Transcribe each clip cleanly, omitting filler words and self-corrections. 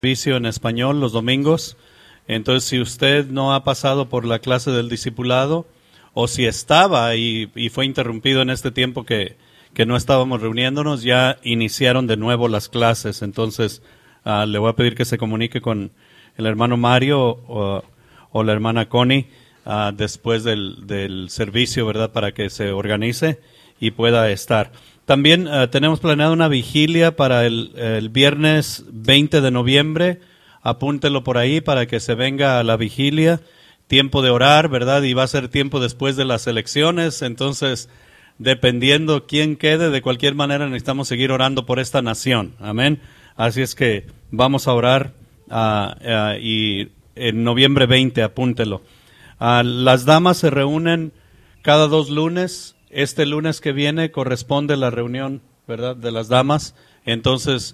servicio en español los domingos. Entonces, si usted no ha pasado por la clase del discipulado, o si estaba y fue interrumpido en este tiempo que no estábamos reuniéndonos, ya iniciaron de nuevo las clases. Entonces, le voy a pedir que se comunique con el hermano Mario o la hermana Connie después del servicio, ¿verdad?, para que se organice y pueda estar. También tenemos planeado una vigilia para el viernes 20 de noviembre. Apúntelo por ahí para que se venga a la vigilia. Tiempo de orar, ¿verdad? Y va a ser tiempo después de las elecciones. Entonces, dependiendo quién quede, de cualquier manera necesitamos seguir orando por esta nación. Amén. Así es que vamos a orar y en noviembre 20, apúntelo. Las damas se reúnen cada 2 lunes. Este lunes que viene corresponde la reunión, ¿verdad?, de las damas. Entonces,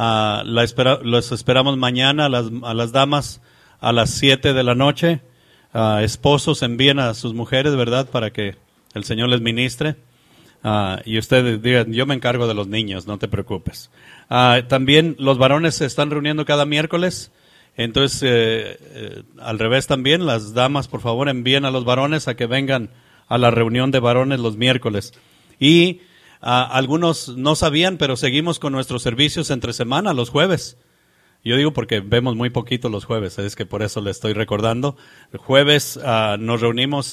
los esperamos mañana a las damas a las 7 de la noche. Esposos envíen a sus mujeres, ¿verdad?, para que el Señor les ministre. Y ustedes digan, yo me encargo de los niños, no te preocupes. También los varones se están reuniendo cada miércoles. Entonces, al revés también, las damas, por favor, envíen a los varones a que vengan a la reunión de varones los miércoles. Y algunos no sabían, pero seguimos con nuestros servicios entre semana, los jueves. Yo digo porque vemos muy poquito los jueves, es que por eso le estoy recordando. El jueves nos reunimos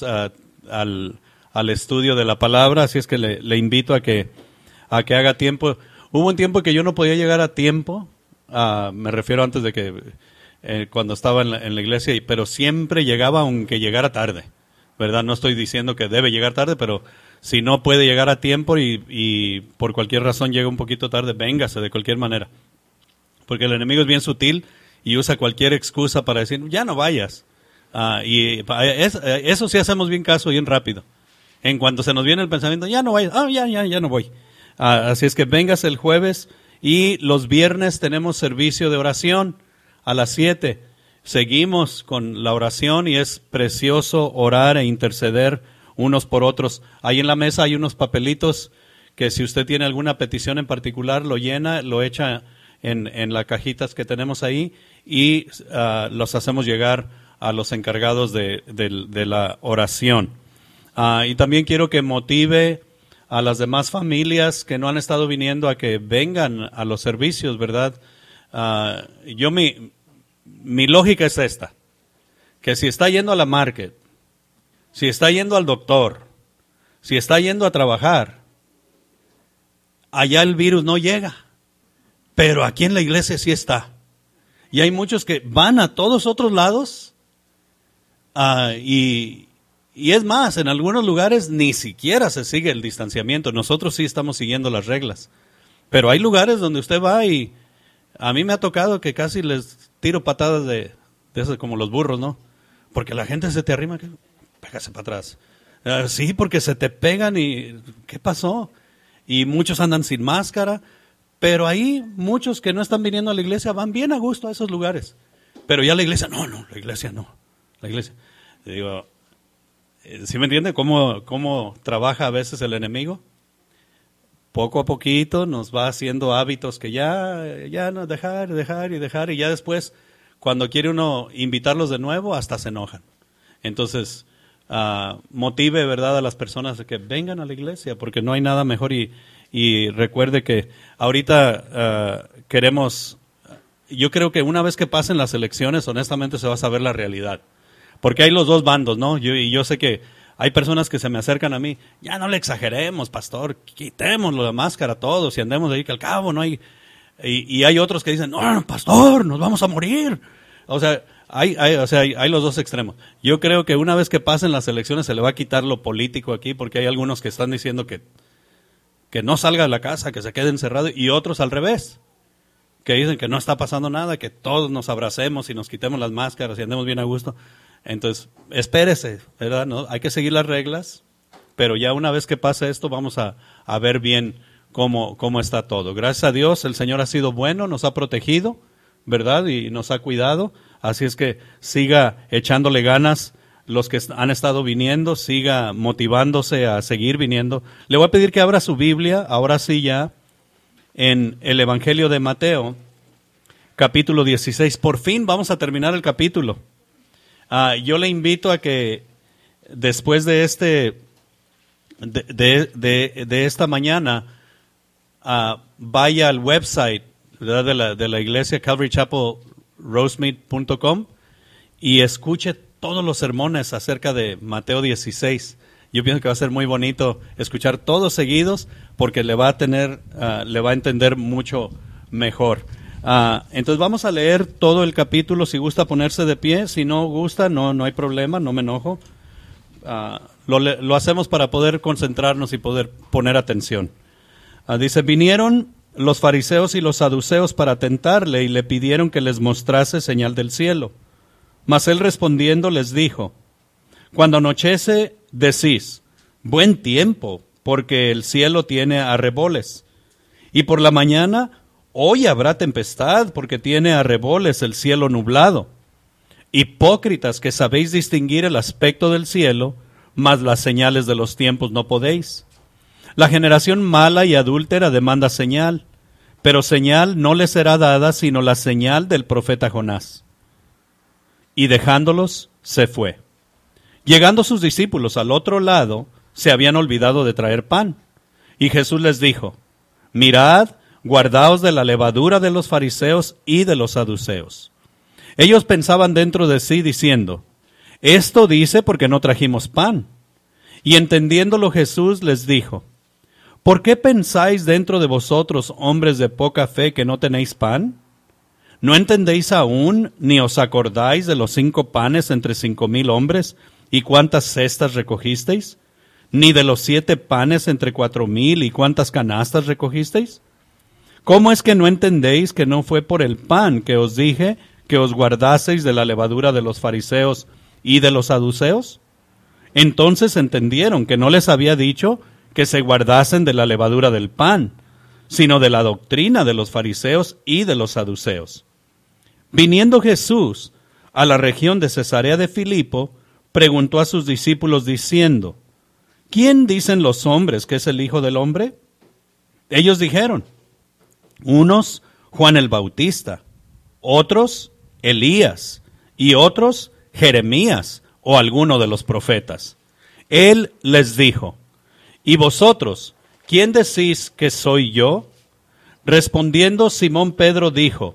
al estudio de la palabra, así es que le invito a que haga tiempo. Hubo un tiempo que yo no podía llegar a tiempo, me refiero antes de que cuando estaba en la iglesia, pero siempre llegaba aunque llegara tarde, ¿verdad? No estoy diciendo que debe llegar tarde, pero si no puede llegar a tiempo y por cualquier razón llega un poquito tarde, véngase de cualquier manera. Porque el enemigo es bien sutil y usa cualquier excusa para decir, ya no vayas. Eso sí hacemos bien caso bien rápido. En cuanto se nos viene el pensamiento, ya no vayas, ya no voy. Así es que véngase el jueves y los viernes tenemos servicio de oración a las 7. Seguimos con la oración y es precioso orar e interceder unos por otros. Ahí en la mesa hay unos papelitos que si usted tiene alguna petición en particular, lo llena, lo echa en las cajitas que tenemos ahí y los hacemos llegar a los encargados de la oración. Y también quiero que motive a las demás familias que no han estado viniendo a que vengan a los servicios, ¿verdad? Mi lógica es esta, que si está yendo a la market, si está yendo al doctor, si está yendo a trabajar, allá el virus no llega, pero aquí en la iglesia sí está. Y hay muchos que van a todos otros lados y es más, en algunos lugares ni siquiera se sigue el distanciamiento. Nosotros sí estamos siguiendo las reglas, pero hay lugares donde usted va y a mí me ha tocado que casi les tiro patadas de esas como los burros, ¿no? Porque la gente se te arrima, pégase para atrás. Sí, porque se te pegan y ¿qué pasó? Y muchos andan sin máscara, pero ahí muchos que no están viniendo a la iglesia van bien a gusto a esos lugares. Pero ya la iglesia, no, la iglesia no. La iglesia, digo, ¿sí me entiende cómo trabaja a veces el enemigo? Poco a poquito nos va haciendo hábitos que ya no, dejar, y ya después, cuando quiere uno invitarlos de nuevo, hasta se enojan. Entonces, motive, ¿verdad?, a las personas que vengan a la iglesia, porque no hay nada mejor y recuerde que ahorita yo creo que una vez que pasen las elecciones, honestamente se va a saber la realidad. Porque hay los dos bandos, ¿no? Yo sé que hay personas que se me acercan a mí, ya no le exageremos, pastor, quitémoslo la máscara todos y andemos de ahí que al cabo no hay... Y hay otros que dicen, no, pastor, nos vamos a morir. O sea, hay los dos extremos. Yo creo que una vez que pasen las elecciones se le va a quitar lo político aquí, porque hay algunos que están diciendo que no salga de la casa, que se quede encerrado, y otros al revés, que dicen que no está pasando nada, que todos nos abracemos y nos quitemos las máscaras y andemos bien a gusto. Entonces, espérese, ¿verdad? ¿No? Hay que seguir las reglas, pero ya una vez que pase esto vamos a ver bien cómo está todo. Gracias a Dios, el Señor ha sido bueno, nos ha protegido, ¿verdad? Y nos ha cuidado, así es que siga echándole ganas los que han estado viniendo, siga motivándose a seguir viniendo. Le voy a pedir que abra su Biblia, ahora sí ya, en el Evangelio de Mateo, capítulo 16. Por fin vamos a terminar el capítulo. Yo le invito a que después de esta mañana vaya al website, ¿verdad?, de la iglesia, calvarychapelrosemead.com, y escuche todos los sermones acerca de Mateo 16. Yo pienso que va a ser muy bonito escuchar todos seguidos, porque le va a entender mucho mejor. Entonces vamos a leer todo el capítulo. Si gusta ponerse de pie, si no gusta, no hay problema, no me enojo. Lo hacemos para poder concentrarnos y poder poner atención. Dice: vinieron los fariseos y los saduceos para tentarle y le pidieron que les mostrase señal del cielo. Mas él respondiendo les dijo: cuando anochece decís, buen tiempo, porque el cielo tiene arreboles. Y por la mañana, hoy habrá tempestad, porque tiene arreboles el cielo nublado. Hipócritas, que sabéis distinguir el aspecto del cielo, mas las señales de los tiempos no podéis. La generación mala y adúltera demanda señal, pero señal no le será dada sino la señal del profeta Jonás. Y dejándolos, se fue. Llegando sus discípulos al otro lado, se habían olvidado de traer pan. Y Jesús les dijo: mirad, guardaos de la levadura de los fariseos y de los saduceos. Ellos pensaban dentro de sí, diciendo: esto dice porque no trajimos pan. Y entendiéndolo Jesús les dijo: ¿por qué pensáis dentro de vosotros, hombres de poca fe, que no tenéis pan? ¿No entendéis aún, ni os acordáis de los 5 panes entre 5,000 hombres, y cuántas cestas recogisteis? ¿Ni de los 7 panes entre 4,000, y cuántas canastas recogisteis? ¿Cómo es que no entendéis que no fue por el pan que os dije que os guardaseis de la levadura de los fariseos y de los saduceos? Entonces entendieron que no les había dicho que se guardasen de la levadura del pan, sino de la doctrina de los fariseos y de los saduceos. Viniendo Jesús a la región de Cesarea de Filipo, preguntó a sus discípulos diciendo: ¿quién dicen los hombres que es el Hijo del Hombre? Ellos dijeron: unos, Juan el Bautista; otros, Elías; y otros, Jeremías o alguno de los profetas. Él les dijo: ¿y vosotros, quién decís que soy yo? Respondiendo Simón Pedro dijo: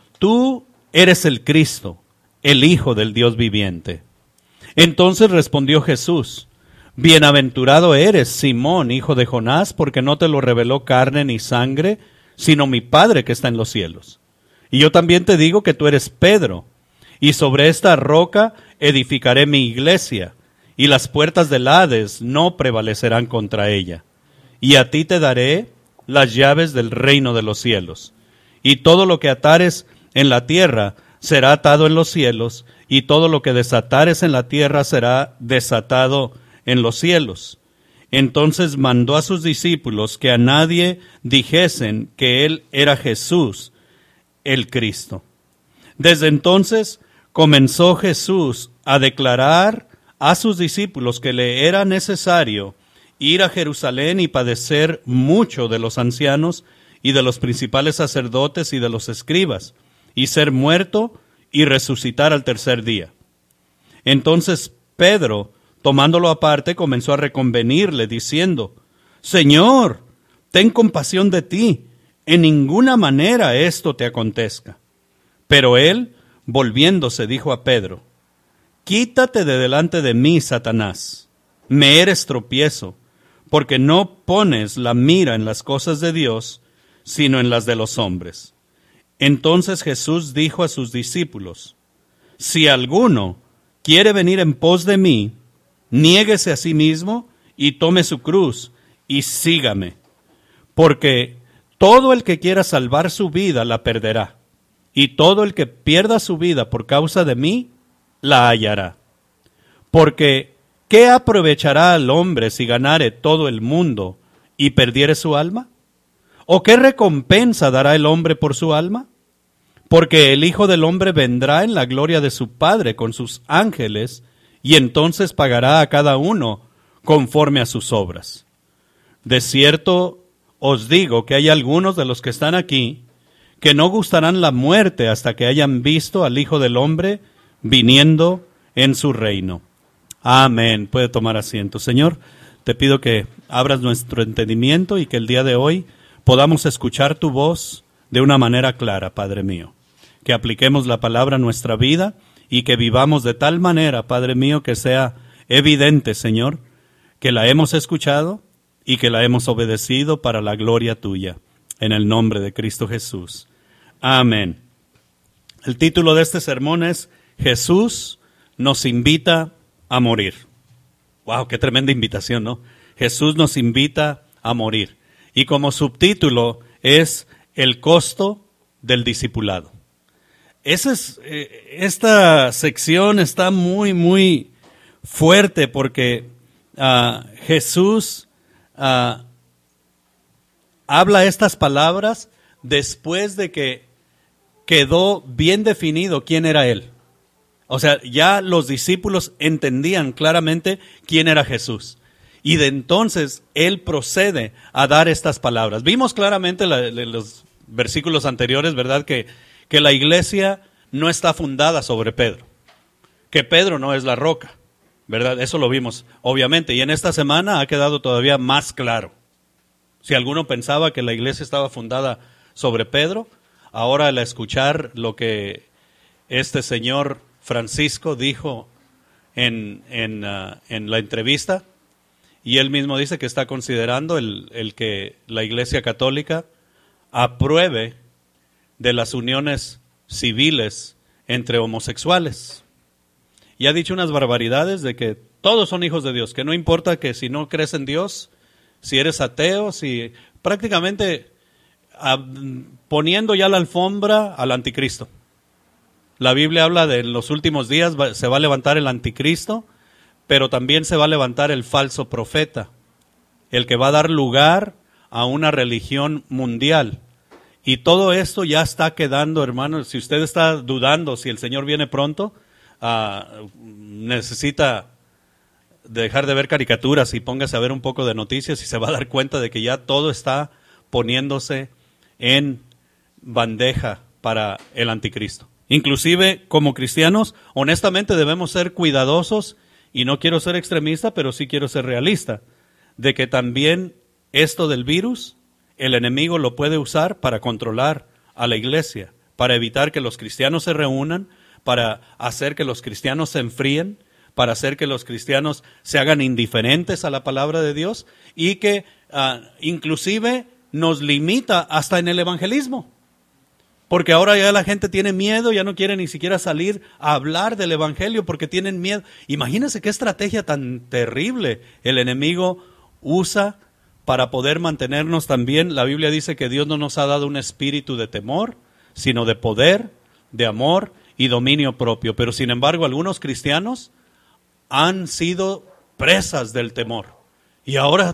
tú eres el Cristo, el Hijo del Dios viviente. Entonces respondió Jesús: bienaventurado eres, Simón, hijo de Jonás, porque no te lo reveló carne ni sangre, sino mi Padre que está en los cielos. Y yo también te digo que tú eres Pedro, y sobre esta roca edificaré mi iglesia, y las puertas del Hades no prevalecerán contra ella. Y a ti te daré las llaves del reino de los cielos. Y todo lo que atares en la tierra será atado en los cielos, y todo lo que desatares en la tierra será desatado en los cielos. Entonces mandó a sus discípulos que a nadie dijesen que él era Jesús, el Cristo. Desde entonces comenzó Jesús a declarar a sus discípulos que le era necesario ir a Jerusalén y padecer mucho de los ancianos y de los principales sacerdotes y de los escribas, y ser muerto y resucitar al tercer día. Entonces Pedro, tomándolo aparte, comenzó a reconvenirle, diciendo: Señor, ten compasión de ti, en ninguna manera esto te acontezca. Pero él, volviéndose, dijo a Pedro: quítate de delante de mí, Satanás, me eres tropiezo, porque no pones la mira en las cosas de Dios, sino en las de los hombres. Entonces Jesús dijo a sus discípulos: si alguno quiere venir en pos de mí, niéguese a sí mismo y tome su cruz y sígame. Porque todo el que quiera salvar su vida la perderá, y todo el que pierda su vida por causa de mí la hallará. Porque ¿qué aprovechará al hombre si ganare todo el mundo y perdiere su alma? ¿O qué recompensa dará el hombre por su alma? Porque el Hijo del Hombre vendrá en la gloria de su Padre con sus ángeles, y entonces pagará a cada uno conforme a sus obras. De cierto os digo que hay algunos de los que están aquí que no gustarán la muerte hasta que hayan visto al Hijo del Hombre viniendo en su reino. Amén. Puede tomar asiento. Señor, te pido que abras nuestro entendimiento y que el día de hoy podamos escuchar tu voz de una manera clara, Padre mío. Que apliquemos la palabra a nuestra vida y que vivamos de tal manera, Padre mío, que sea evidente, Señor, que la hemos escuchado y que la hemos obedecido para la gloria tuya. En el nombre de Cristo Jesús. Amén. El título de este sermón es Jesús nos invita a morir. ¡Wow! ¡Qué tremenda invitación!, ¿no? Jesús nos invita a morir. Y como subtítulo es el costo del discipulado. Esta sección está muy, muy fuerte porque Jesús habla estas palabras después de que quedó bien definido quién era Él. O sea, ya los discípulos entendían claramente quién era Jesús. Y de entonces Él procede a dar estas palabras. Vimos claramente los versículos anteriores, ¿verdad? Que la iglesia no está fundada sobre Pedro. Que Pedro no es la roca, ¿verdad? Eso lo vimos, obviamente. Y en esta semana ha quedado todavía más claro. Si alguno pensaba que la iglesia estaba fundada sobre Pedro, ahora al escuchar lo que este señor Francisco dijo en la entrevista, y él mismo dice que está considerando el que la Iglesia Católica apruebe de las uniones civiles entre homosexuales. Y ha dicho unas barbaridades de que todos son hijos de Dios, que no importa que si no crees en Dios, si eres ateo, si prácticamente poniendo ya la alfombra al anticristo. La Biblia habla de en los últimos días se va a levantar el anticristo, pero también se va a levantar el falso profeta, el que va a dar lugar a una religión mundial. Y todo esto ya está quedando, hermanos. Si usted está dudando si el Señor viene pronto, necesita dejar de ver caricaturas y póngase a ver un poco de noticias y se va a dar cuenta de que ya todo está poniéndose en bandeja para el anticristo. Inclusive como cristianos, honestamente debemos ser cuidadosos, y no quiero ser extremista, pero sí quiero ser realista, de que también esto del virus, el enemigo lo puede usar para controlar a la iglesia, para evitar que los cristianos se reúnan, para hacer que los cristianos se enfríen, para hacer que los cristianos se hagan indiferentes a la palabra de Dios y que inclusive nos limita hasta en el evangelismo. Porque ahora ya la gente tiene miedo, ya no quiere ni siquiera salir a hablar del evangelio porque tienen miedo. Imagínense qué estrategia tan terrible el enemigo usa para poder mantenernos también. La Biblia dice que Dios no nos ha dado un espíritu de temor, sino de poder, de amor y dominio propio. Pero sin embargo, algunos cristianos han sido presas del temor. Y ahora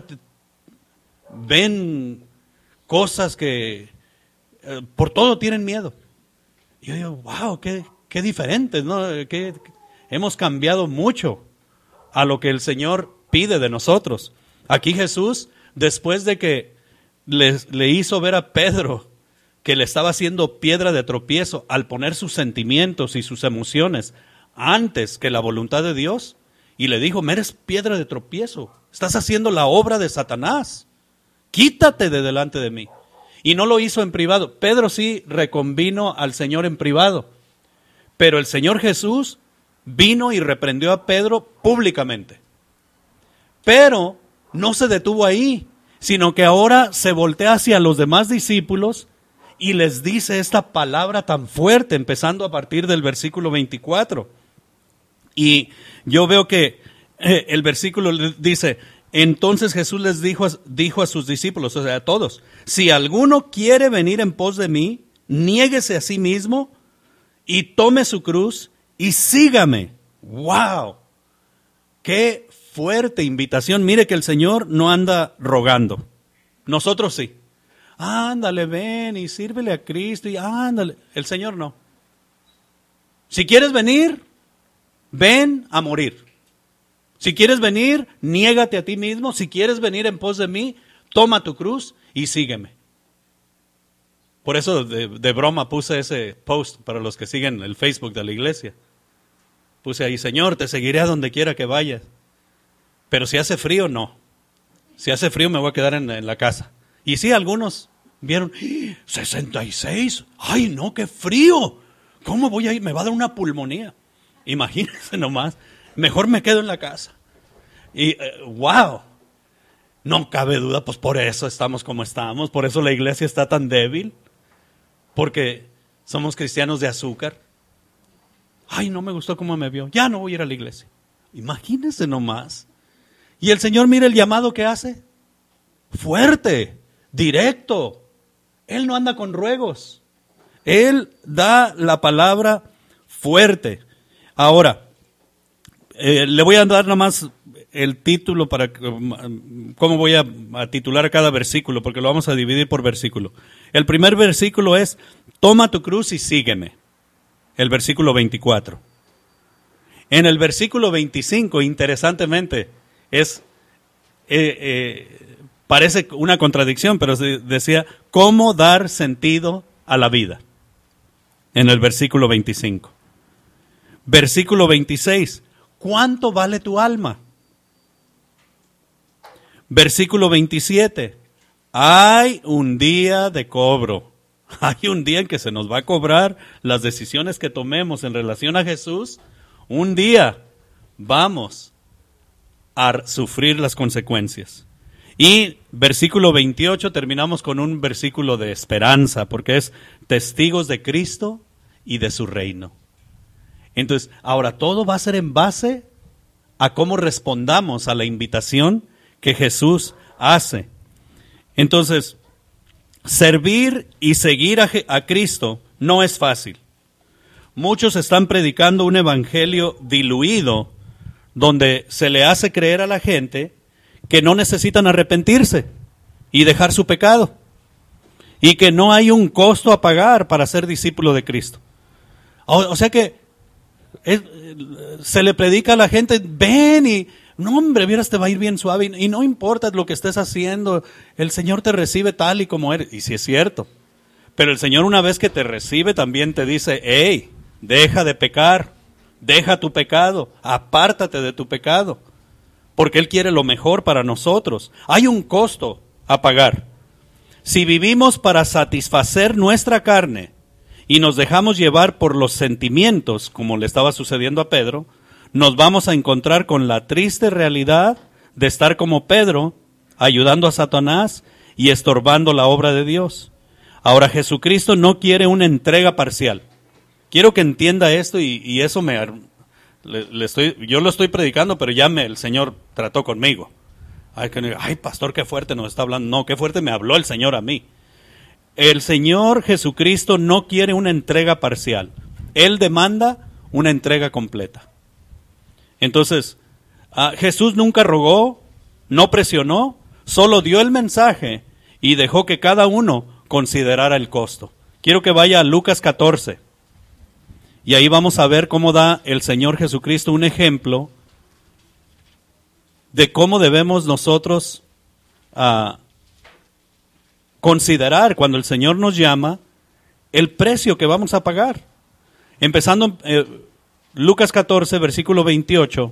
ven cosas que por todo tienen miedo. Y yo digo, wow, qué diferentes, ¿no? Que hemos cambiado mucho a lo que el Señor pide de nosotros. Aquí Jesús, después de que le hizo ver a Pedro que le estaba haciendo piedra de tropiezo al poner sus sentimientos y sus emociones antes que la voluntad de Dios, y le dijo, me eres piedra de tropiezo, estás haciendo la obra de Satanás, quítate de delante de mí. Y no lo hizo en privado. Pedro sí reconvino al Señor en privado, pero el Señor Jesús vino y reprendió a Pedro públicamente. Pero no se detuvo ahí, sino que ahora se voltea hacia los demás discípulos y les dice esta palabra tan fuerte, empezando a partir del versículo 24. Y yo veo que el versículo dice, entonces Jesús les dijo a sus discípulos, o sea, a todos, si alguno quiere venir en pos de mí, niéguese a sí mismo y tome su cruz y sígame. ¡Wow! ¡Qué fuerte invitación! Mire que el Señor no anda rogando. Nosotros sí. Ándale, ven y sírvele a Cristo y ándale. El Señor no. Si quieres venir, ven a morir. Si quieres venir, niégate a ti mismo. Si quieres venir en pos de mí, toma tu cruz y sígueme. Por eso de broma puse ese post para los que siguen el Facebook de la iglesia. Puse ahí, Señor, te seguiré a donde quiera que vayas. Pero si hace frío, no. Si hace frío me voy a quedar en la casa. Y sí, algunos vieron, 66, ¡ay no, qué frío! ¿Cómo voy a ir? Me va a dar una pulmonía. Imagínense nomás, mejor me quedo en la casa. Y wow, no cabe duda, pues por eso estamos como estamos, por eso la iglesia está tan débil, porque somos cristianos de azúcar. Ay, no me gustó cómo me vio, ya no voy a ir a la iglesia. Imagínense nomás. Y el Señor, mire el llamado que hace, fuerte, directo. Él no anda con ruegos. Él da la palabra fuerte. Ahora, le voy a dar nada más el título para cómo voy a titular cada versículo, porque lo vamos a dividir por versículo. El primer versículo es, toma tu cruz y sígueme. El versículo 24. En el versículo 25, interesantemente, parece una contradicción, pero decía, ¿cómo dar sentido a la vida? En el versículo 25. Versículo 26, ¿cuánto vale tu alma? Versículo 27, hay un día de cobro. Hay un día en que se nos va a cobrar las decisiones que tomemos en relación a Jesús. Un día vamos a sufrir las consecuencias. Y versículo 28 terminamos con un versículo de esperanza, porque es testigos de Cristo y de su reino. Entonces, ahora todo va a ser en base a cómo respondamos a la invitación que Jesús hace. Entonces, servir y seguir a Cristo no es fácil. Muchos están predicando un evangelio diluido, donde se le hace creer a la gente que no necesitan arrepentirse y dejar su pecado, y que no hay un costo a pagar para ser discípulo de Cristo. O sea que se le predica a la gente, ven y, no hombre, vieras, te va a ir bien suave, y no importa lo que estés haciendo, el Señor te recibe tal y como eres. Y sí es cierto, pero el Señor, una vez que te recibe, también te dice, hey, deja de pecar, deja tu pecado, apártate de tu pecado, porque Él quiere lo mejor para nosotros. Hay un costo a pagar. Si vivimos para satisfacer nuestra carne y nos dejamos llevar por los sentimientos, como le estaba sucediendo a Pedro, nos vamos a encontrar con la triste realidad de estar como Pedro, ayudando a Satanás y estorbando la obra de Dios. Ahora, Jesucristo no quiere una entrega parcial. Quiero que entienda esto, y eso yo lo estoy predicando, pero ya el Señor trató conmigo. Ay, pastor, qué fuerte nos está hablando. No, qué fuerte me habló el Señor a mí. El Señor Jesucristo no quiere una entrega parcial. Él demanda una entrega completa. Entonces, Jesús nunca rogó, no presionó, solo dio el mensaje y dejó que cada uno considerara el costo. Quiero que vaya a Lucas 14. Y ahí vamos a ver cómo da el Señor Jesucristo un ejemplo de cómo debemos nosotros considerar cuando el Señor nos llama el precio que vamos a pagar. Empezando Lucas 14, versículo 28.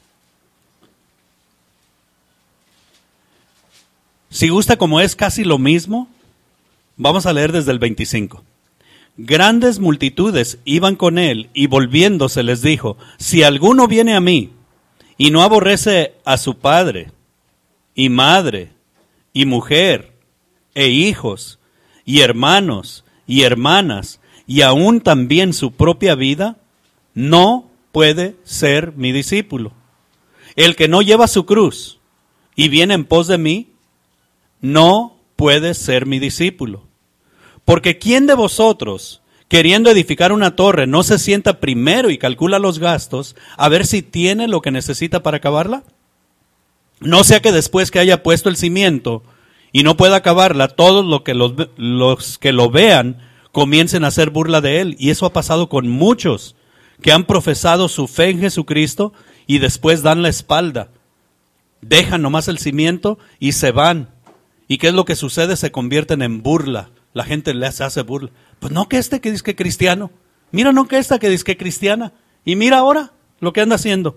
Si gusta, como es casi lo mismo, vamos a leer desde el 25. Grandes multitudes iban con él, y volviéndose les dijo, si alguno viene a mí y no aborrece a su padre y madre y mujer e hijos y hermanos y hermanas y aún también su propia vida, no puede ser mi discípulo. El que no lleva su cruz y viene en pos de mí, no puede ser mi discípulo. Porque ¿quién de vosotros, queriendo edificar una torre, no se sienta primero y calcula los gastos a ver si tiene lo que necesita para acabarla? No sea que después que haya puesto el cimiento y no pueda acabarla, todos los que lo vean comiencen a hacer burla de él. Y eso ha pasado con muchos que han profesado su fe en Jesucristo y después dan la espalda. Dejan nomás el cimiento y se van. ¿Y qué es lo que sucede? Se convierten en burla la gente les hace burla. Pues no que que dice que cristiano. Mira, no que esta que dice que cristiana. Y mira ahora lo que anda haciendo.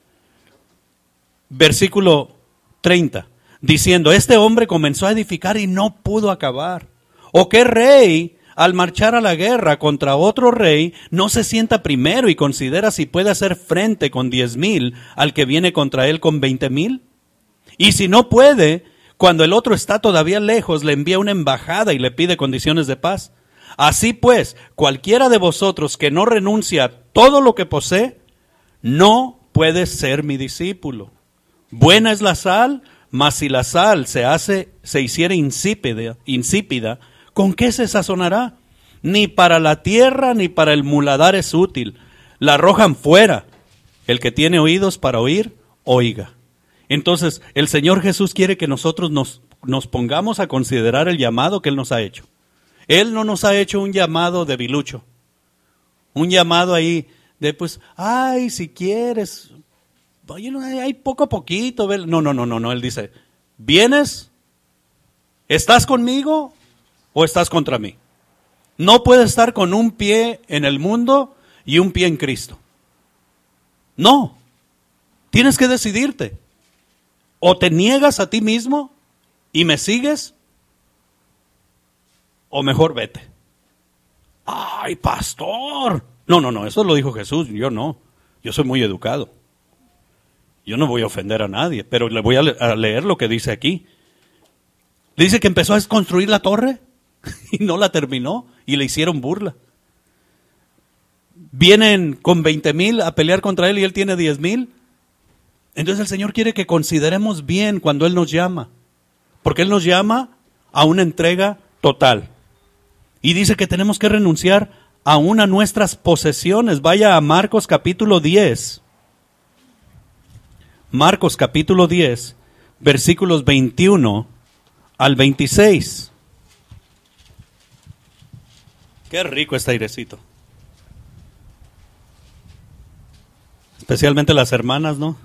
Versículo 30. Diciendo, este hombre comenzó a edificar y no pudo acabar. ¿O qué rey, al marchar a la guerra contra otro rey, no se sienta primero y considera si puede hacer frente con 10,000 al que viene contra él con 20,000? Y si no puede, cuando el otro está todavía lejos, le envía una embajada y le pide condiciones de paz. Así pues, cualquiera de vosotros que no renuncia a todo lo que posee, no puede ser mi discípulo. Buena es la sal, mas si la sal se hiciera insípida, ¿con qué se sazonará? Ni para la tierra ni para el muladar es útil. La arrojan fuera. El que tiene oídos para oír, oiga. Entonces, el Señor Jesús quiere que nosotros nos pongamos a considerar el llamado que Él nos ha hecho. Él no nos ha hecho un llamado debilucho. Un llamado ahí de pues, ay, si quieres, oye, hay poco a poquito. No. Él dice, ¿vienes? ¿Estás conmigo o estás contra mí? No puedes estar con un pie en el mundo y un pie en Cristo. No. Tienes que decidirte. O te niegas a ti mismo y me sigues, o mejor vete. ¡Ay, pastor! No, eso lo dijo Jesús, yo no. Yo soy muy educado. Yo no voy a ofender a nadie, pero le voy a leer lo que dice aquí. Dice que empezó a construir la torre y no la terminó y le hicieron burla. Vienen con 20,000 a pelear contra él y él tiene 10,000. Entonces el Señor quiere que consideremos bien cuando Él nos llama, porque Él nos llama a una entrega total. Y dice que tenemos que renunciar aún a nuestras posesiones. Vaya a Marcos capítulo 10. Marcos capítulo 10, versículos 21 al 26. Qué rico este airecito. Especialmente las hermanas, ¿no?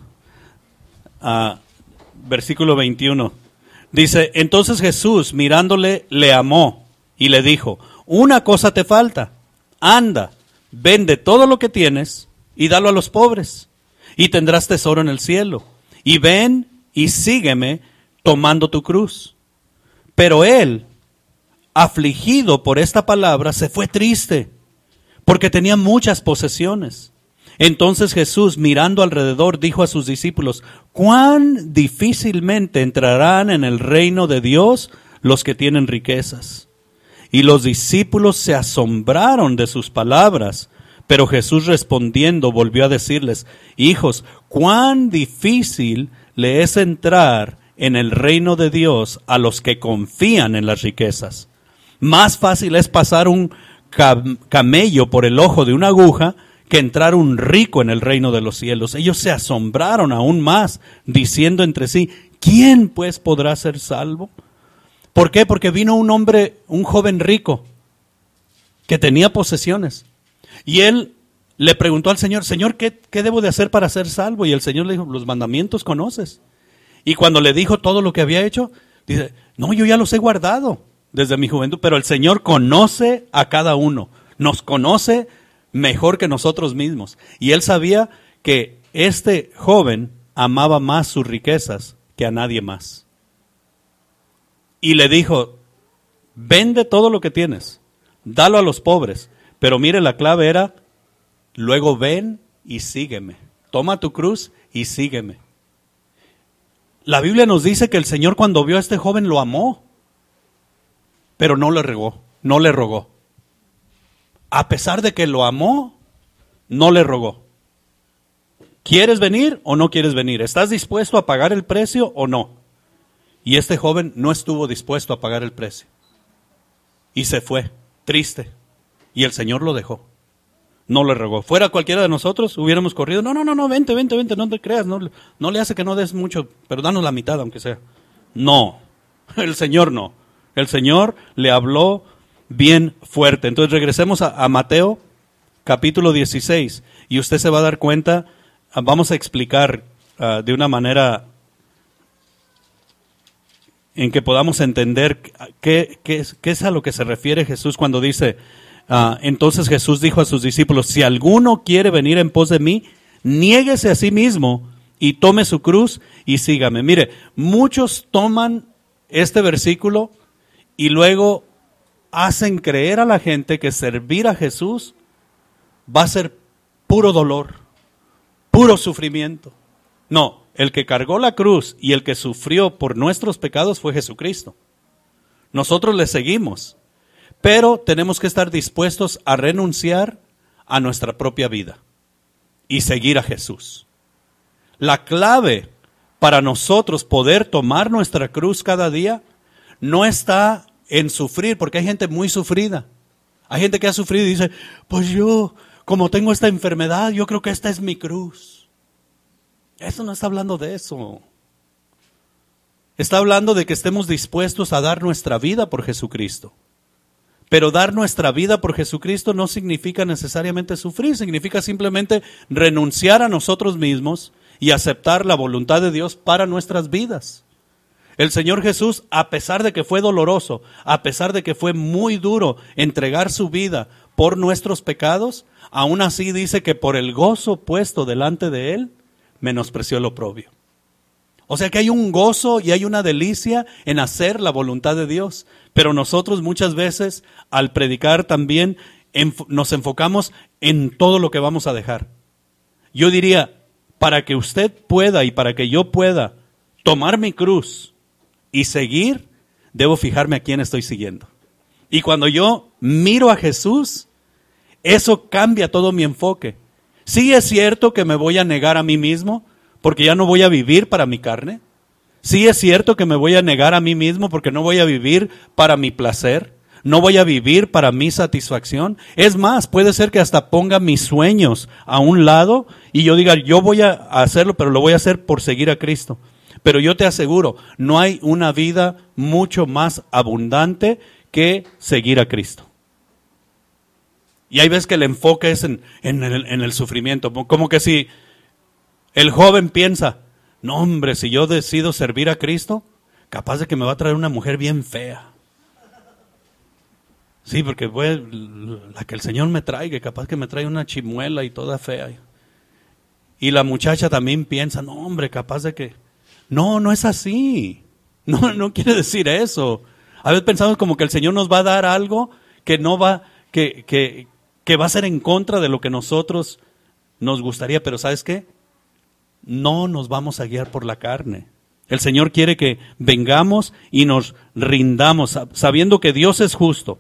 Versículo 21. Dice, entonces Jesús mirándole le amó y le dijo, una cosa te falta, anda, vende todo lo que tienes y dalo a los pobres y tendrás tesoro en el cielo. Y ven y sígueme tomando tu cruz. Pero él, afligido por esta palabra, se fue triste porque tenía muchas posesiones. Entonces Jesús, mirando alrededor, dijo a sus discípulos, cuán difícilmente entrarán en el reino de Dios los que tienen riquezas. Y los discípulos se asombraron de sus palabras, pero Jesús respondiendo volvió a decirles, hijos, cuán difícil le es entrar en el reino de Dios a los que confían en las riquezas. Más fácil es pasar un camello por el ojo de una aguja que entrar un rico en el reino de los cielos. Ellos se asombraron aún más, diciendo entre sí, ¿quién pues podrá ser salvo? ¿Por qué? Porque vino un joven rico, que tenía posesiones. Y él le preguntó al Señor, Señor, ¿qué debo de hacer para ser salvo? Y el Señor le dijo, los mandamientos conoces. Y cuando le dijo todo lo que había hecho, dice, no, yo ya los he guardado desde mi juventud, pero el Señor conoce a cada uno, nos conoce mejor que nosotros mismos. Y él sabía que este joven amaba más sus riquezas que a nadie más. Y le dijo, vende todo lo que tienes, dalo a los pobres. Pero mire, la clave era, luego ven y sígueme. Toma tu cruz y sígueme. La Biblia nos dice que el Señor cuando vio a este joven lo amó, pero no le rogó. A pesar de que lo amó, no le rogó. ¿Quieres venir o no quieres venir? ¿Estás dispuesto a pagar el precio o no? Y este joven no estuvo dispuesto a pagar el precio. Y se fue, triste. Y el Señor lo dejó. No le rogó. Fuera cualquiera de nosotros, hubiéramos corrido. No, vente, no te creas. No le hace que no des mucho, pero danos la mitad aunque sea. No, el Señor no. El Señor le habló bien fuerte. Entonces regresemos a Mateo capítulo 16 y usted se va a dar cuenta, vamos a explicar de una manera en que podamos entender qué es a lo que se refiere Jesús cuando dice, entonces Jesús dijo a sus discípulos, si alguno quiere venir en pos de mí, niéguese a sí mismo y tome su cruz y sígame. Mire, muchos toman este versículo y luego hacen creer a la gente que servir a Jesús va a ser puro dolor, puro sufrimiento. No, el que cargó la cruz y el que sufrió por nuestros pecados fue Jesucristo. Nosotros le seguimos, pero tenemos que estar dispuestos a renunciar a nuestra propia vida y seguir a Jesús. La clave para nosotros poder tomar nuestra cruz cada día no está en sufrir, porque hay gente muy sufrida. Hay gente que ha sufrido y dice, pues yo, como tengo esta enfermedad, yo creo que esta es mi cruz. Eso no está hablando de eso. Está hablando de que estemos dispuestos a dar nuestra vida por Jesucristo. Pero dar nuestra vida por Jesucristo no significa necesariamente sufrir, significa simplemente renunciar a nosotros mismos y aceptar la voluntad de Dios para nuestras vidas. El Señor Jesús, a pesar de que fue doloroso, a pesar de que fue muy duro entregar su vida por nuestros pecados, aún así dice que por el gozo puesto delante de Él, menospreció lo oprobio. O sea que hay un gozo y hay una delicia en hacer la voluntad de Dios. Pero nosotros muchas veces al predicar también nos enfocamos en todo lo que vamos a dejar. Yo diría, para que usted pueda y para que yo pueda tomar mi cruz y seguir, debo fijarme a quién estoy siguiendo. Y cuando yo miro a Jesús, eso cambia todo mi enfoque. Sí es cierto que me voy a negar a mí mismo, porque ya no voy a vivir para mi carne. Sí es cierto que me voy a negar a mí mismo, porque no voy a vivir para mi placer. No voy a vivir para mi satisfacción. Es más, puede ser que hasta ponga mis sueños a un lado y yo diga, yo voy a hacerlo, pero lo voy a hacer por seguir a Cristo. Pero yo te aseguro, no hay una vida mucho más abundante que seguir a Cristo. Y hay veces que el enfoque es en el sufrimiento. Como que si el joven piensa, no hombre, si yo decido servir a Cristo, capaz de que me va a traer una mujer bien fea. Sí, porque la que el Señor me traiga, capaz que me trae una chimuela y toda fea. Y la muchacha también piensa, no hombre, capaz de que... No es así. No quiere decir eso. A veces pensamos como que el Señor nos va a dar algo que no va, que va a ser en contra de lo que nosotros nos gustaría. Pero ¿sabes qué? No nos vamos a guiar por la carne. El Señor quiere que vengamos y nos rindamos, sabiendo que Dios es justo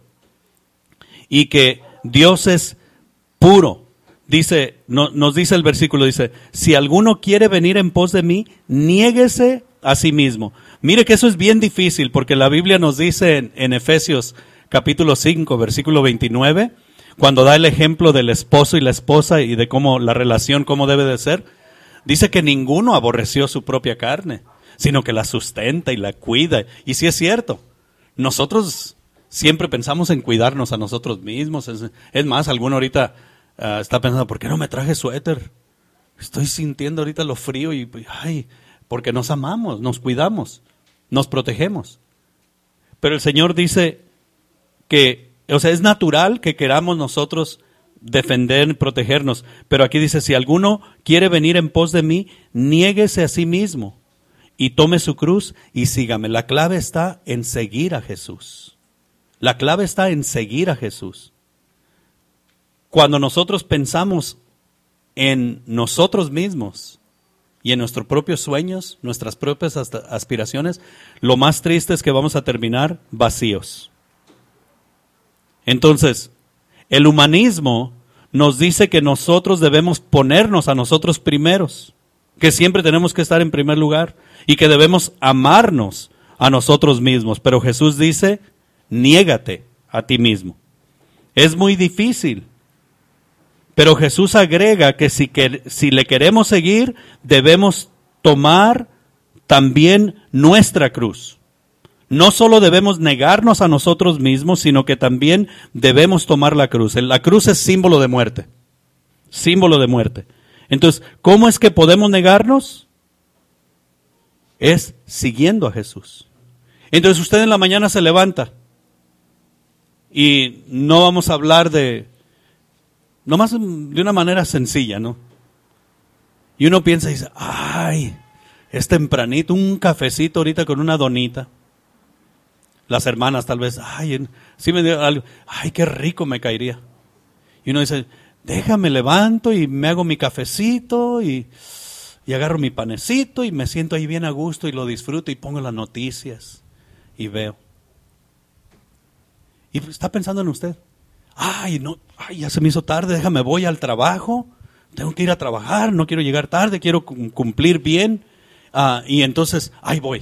y que Dios es puro. Nos dice el versículo, dice, si alguno quiere venir en pos de mí, niéguese a sí mismo. Mire que eso es bien difícil, porque la Biblia nos dice en Efesios capítulo 5, versículo 29, cuando da el ejemplo del esposo y la esposa y de cómo la relación, cómo debe de ser, dice que ninguno aborreció su propia carne, sino que la sustenta y la cuida. Y sí es cierto, nosotros siempre pensamos en cuidarnos a nosotros mismos. Es más, alguno ahorita está pensando, ¿por qué no me traje suéter? Estoy sintiendo ahorita lo frío y, porque nos amamos, nos cuidamos, nos protegemos. Pero el Señor dice que, es natural que queramos nosotros defender, protegernos. Pero aquí dice, si alguno quiere venir en pos de mí, niéguese a sí mismo y tome su cruz y sígame. La clave está en seguir a Jesús. La clave está en seguir a Jesús. Cuando nosotros pensamos en nosotros mismos y en nuestros propios sueños, nuestras propias aspiraciones, lo más triste es que vamos a terminar vacíos. Entonces, el humanismo nos dice que nosotros debemos ponernos a nosotros primeros, que siempre tenemos que estar en primer lugar y que debemos amarnos a nosotros mismos. Pero Jesús dice, niégate a ti mismo. Es muy difícil. Pero Jesús agrega que si le queremos seguir, debemos tomar también nuestra cruz. No solo debemos negarnos a nosotros mismos, sino que también debemos tomar la cruz. La cruz es símbolo de muerte. Símbolo de muerte. Entonces, ¿cómo es que podemos negarnos? Es siguiendo a Jesús. Entonces usted en la mañana se levanta y no vamos a hablar nomás de una manera sencilla, ¿no? Y uno piensa y dice, ay, es tempranito, un cafecito ahorita con una donita. Las hermanas tal vez, ay, sí me dio algo, ay, qué rico me caería. Y uno dice, déjame levanto y me hago mi cafecito y agarro mi panecito y me siento ahí bien a gusto y lo disfruto y pongo las noticias y veo. Y está pensando en usted, ay, no, ay, ya se me hizo tarde, déjame, voy al trabajo, tengo que ir a trabajar, no quiero llegar tarde, quiero cumplir bien, y entonces, ahí voy.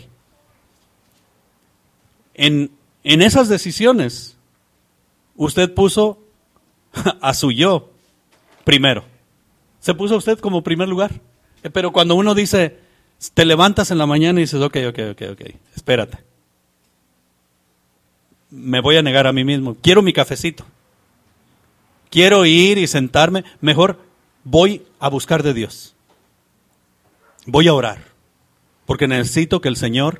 En esas decisiones, usted puso a su yo primero. Se puso a usted como primer lugar. Pero cuando uno dice, te levantas en la mañana y dices, ok, espérate. Me voy a negar a mí mismo. Quiero mi cafecito. Quiero ir y sentarme. Mejor voy a buscar de Dios. Voy a orar. Porque necesito que el Señor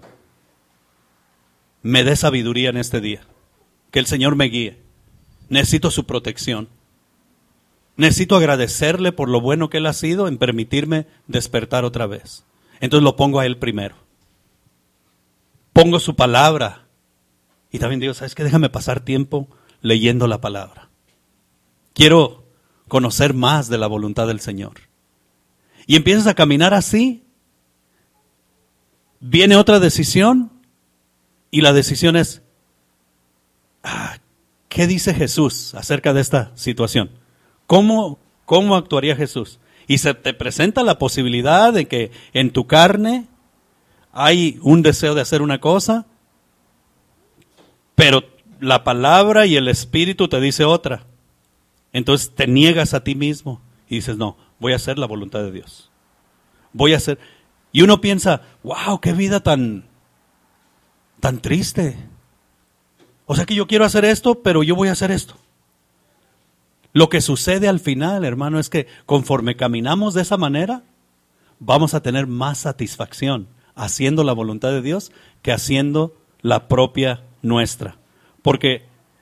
me dé sabiduría en este día. Que el Señor me guíe. Necesito su protección. Necesito agradecerle por lo bueno que Él ha sido en permitirme despertar otra vez. Entonces lo pongo a Él primero. Pongo su palabra. Y también digo, ¿sabes qué? Déjame pasar tiempo leyendo la palabra. Quiero conocer más de la voluntad del Señor. Y empiezas a caminar así. Viene otra decisión. Y la decisión es, ¿qué dice Jesús acerca de esta situación? ¿Cómo actuaría Jesús? Y se te presenta la posibilidad de que en tu carne hay un deseo de hacer una cosa, pero la palabra y el Espíritu te dice otra. Entonces te niegas a ti mismo y dices, no, voy a hacer la voluntad de Dios. Voy a hacer. Y uno piensa, wow, qué vida tan triste. O sea que yo quiero hacer esto, pero yo voy a hacer esto. Lo que sucede al final, hermano, es que conforme caminamos de esa manera, vamos a tener más satisfacción haciendo la voluntad de Dios que haciendo la propia nuestra. Porque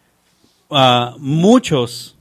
muchos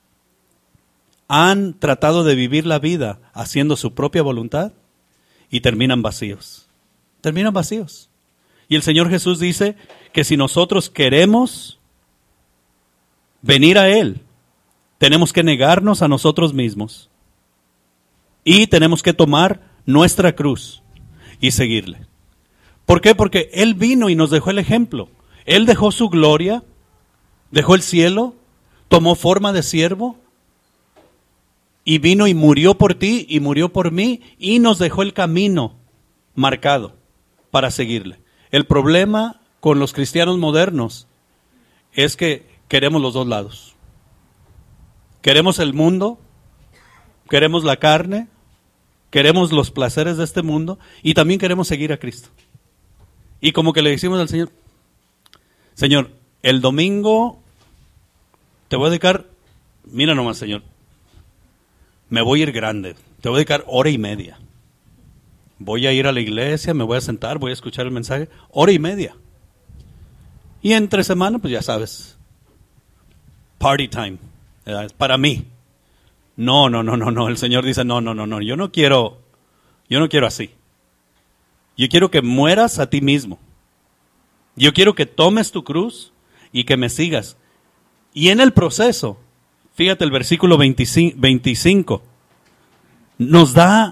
han tratado de vivir la vida haciendo su propia voluntad y terminan vacíos. Terminan vacíos. Y el Señor Jesús dice que si nosotros queremos venir a Él, tenemos que negarnos a nosotros mismos y tenemos que tomar nuestra cruz y seguirle. ¿Por qué? Porque Él vino y nos dejó el ejemplo. Él dejó su gloria, dejó el cielo, tomó forma de siervo y vino y murió por ti y murió por mí y nos dejó el camino marcado para seguirle. El problema con los cristianos modernos es que queremos los dos lados. Queremos el mundo, queremos la carne, queremos los placeres de este mundo y también queremos seguir a Cristo. Y como que le decimos al Señor, Señor, el domingo te voy a dedicar, mira nomás, Señor, me voy a ir grande, te voy a dedicar 1:30. Voy a ir a la iglesia, me voy a sentar, voy a escuchar el mensaje, 1:30. Y entre semana, pues ya sabes, party time, es para mí. No, el Señor dice, no, yo no quiero así. Yo quiero que mueras a ti mismo. Yo quiero que tomes tu cruz y que me sigas. Y en el proceso, fíjate el versículo 25, nos da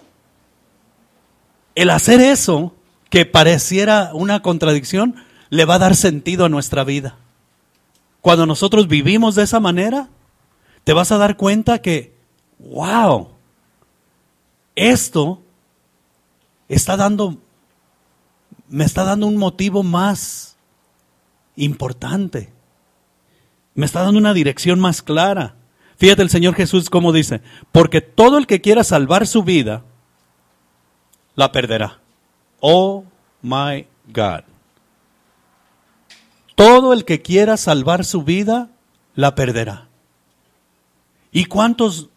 el hacer eso, que pareciera una contradicción, le va a dar sentido a nuestra vida. Cuando nosotros vivimos de esa manera, te vas a dar cuenta que, wow, esto me está dando un motivo más importante. Me está dando una dirección más clara. Fíjate el Señor Jesús cómo dice, porque todo el que quiera salvar su vida, la perderá. Oh my God. Todo el que quiera salvar su vida, la perderá. ¿Y cuántos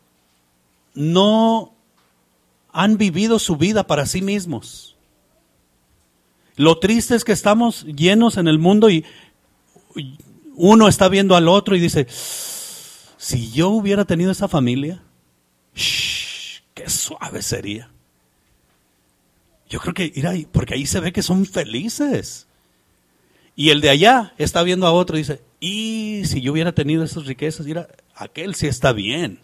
no han vivido su vida para sí mismos? Lo triste es que estamos llenos en el mundo y uno está viendo al otro y dice, si yo hubiera tenido esa familia, qué suave sería. Yo creo que, mira, porque ahí se ve que son felices. Y el de allá está viendo a otro y dice, y si yo hubiera tenido esas riquezas, mira, aquel sí está bien.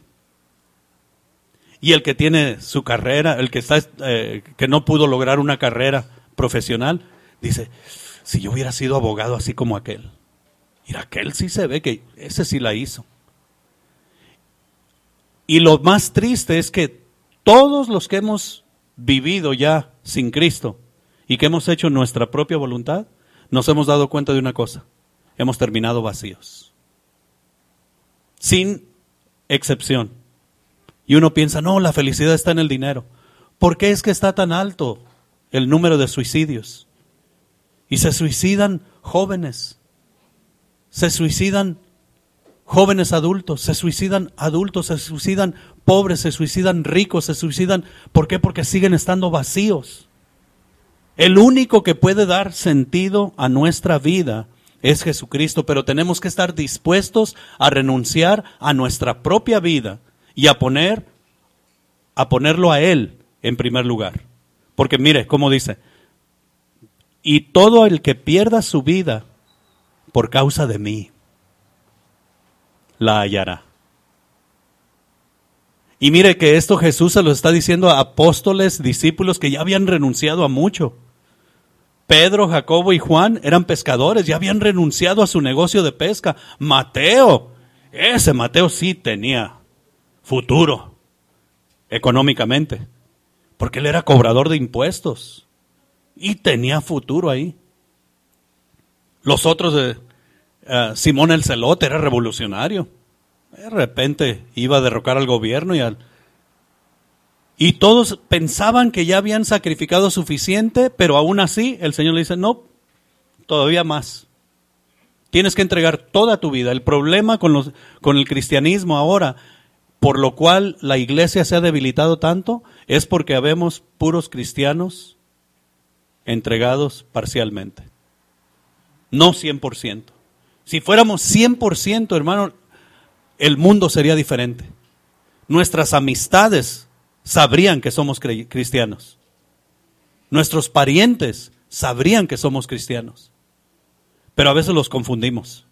Y el que tiene su carrera, el que está que no pudo lograr una carrera profesional, dice, si yo hubiera sido abogado así como aquel. Mira, aquel sí se ve que ese sí la hizo. Y lo más triste es que todos los que hemos vivido ya sin Cristo y que hemos hecho nuestra propia voluntad, nos hemos dado cuenta de una cosa: hemos terminado vacíos, sin excepción. Y uno piensa, no, la felicidad está en el dinero. ¿Por qué es que está tan alto el número de suicidios? Y se suicidan jóvenes, se suicidan jóvenes adultos, se suicidan pobres, se suicidan ricos, se suicidan. ¿Por qué? Porque siguen estando vacíos. El único que puede dar sentido a nuestra vida es Jesucristo, pero tenemos que estar dispuestos a renunciar a nuestra propia vida y a ponerlo a Él en primer lugar. Porque mire cómo dice, y todo el que pierda su vida por causa de mí, la hallará. Y mire que esto Jesús se lo está diciendo a apóstoles, discípulos que ya habían renunciado a mucho. Pedro, Jacobo y Juan eran pescadores, ya habían renunciado a su negocio de pesca. Ese Mateo sí tenía futuro económicamente, porque él era cobrador de impuestos y tenía futuro ahí. Los otros, Simón el Celote era revolucionario, de repente iba a derrocar al gobierno y todos pensaban que ya habían sacrificado suficiente, pero aún así el Señor le dice, no, todavía más. Tienes que entregar toda tu vida. El problema con el cristianismo ahora, por lo cual la iglesia se ha debilitado tanto, es porque habemos puros cristianos entregados parcialmente. No 100%. Si fuéramos 100%, hermano, el mundo sería diferente. Nuestras amistades sabrían que somos cristianos. Nuestros parientes sabrían que somos cristianos. Pero a veces los confundimos.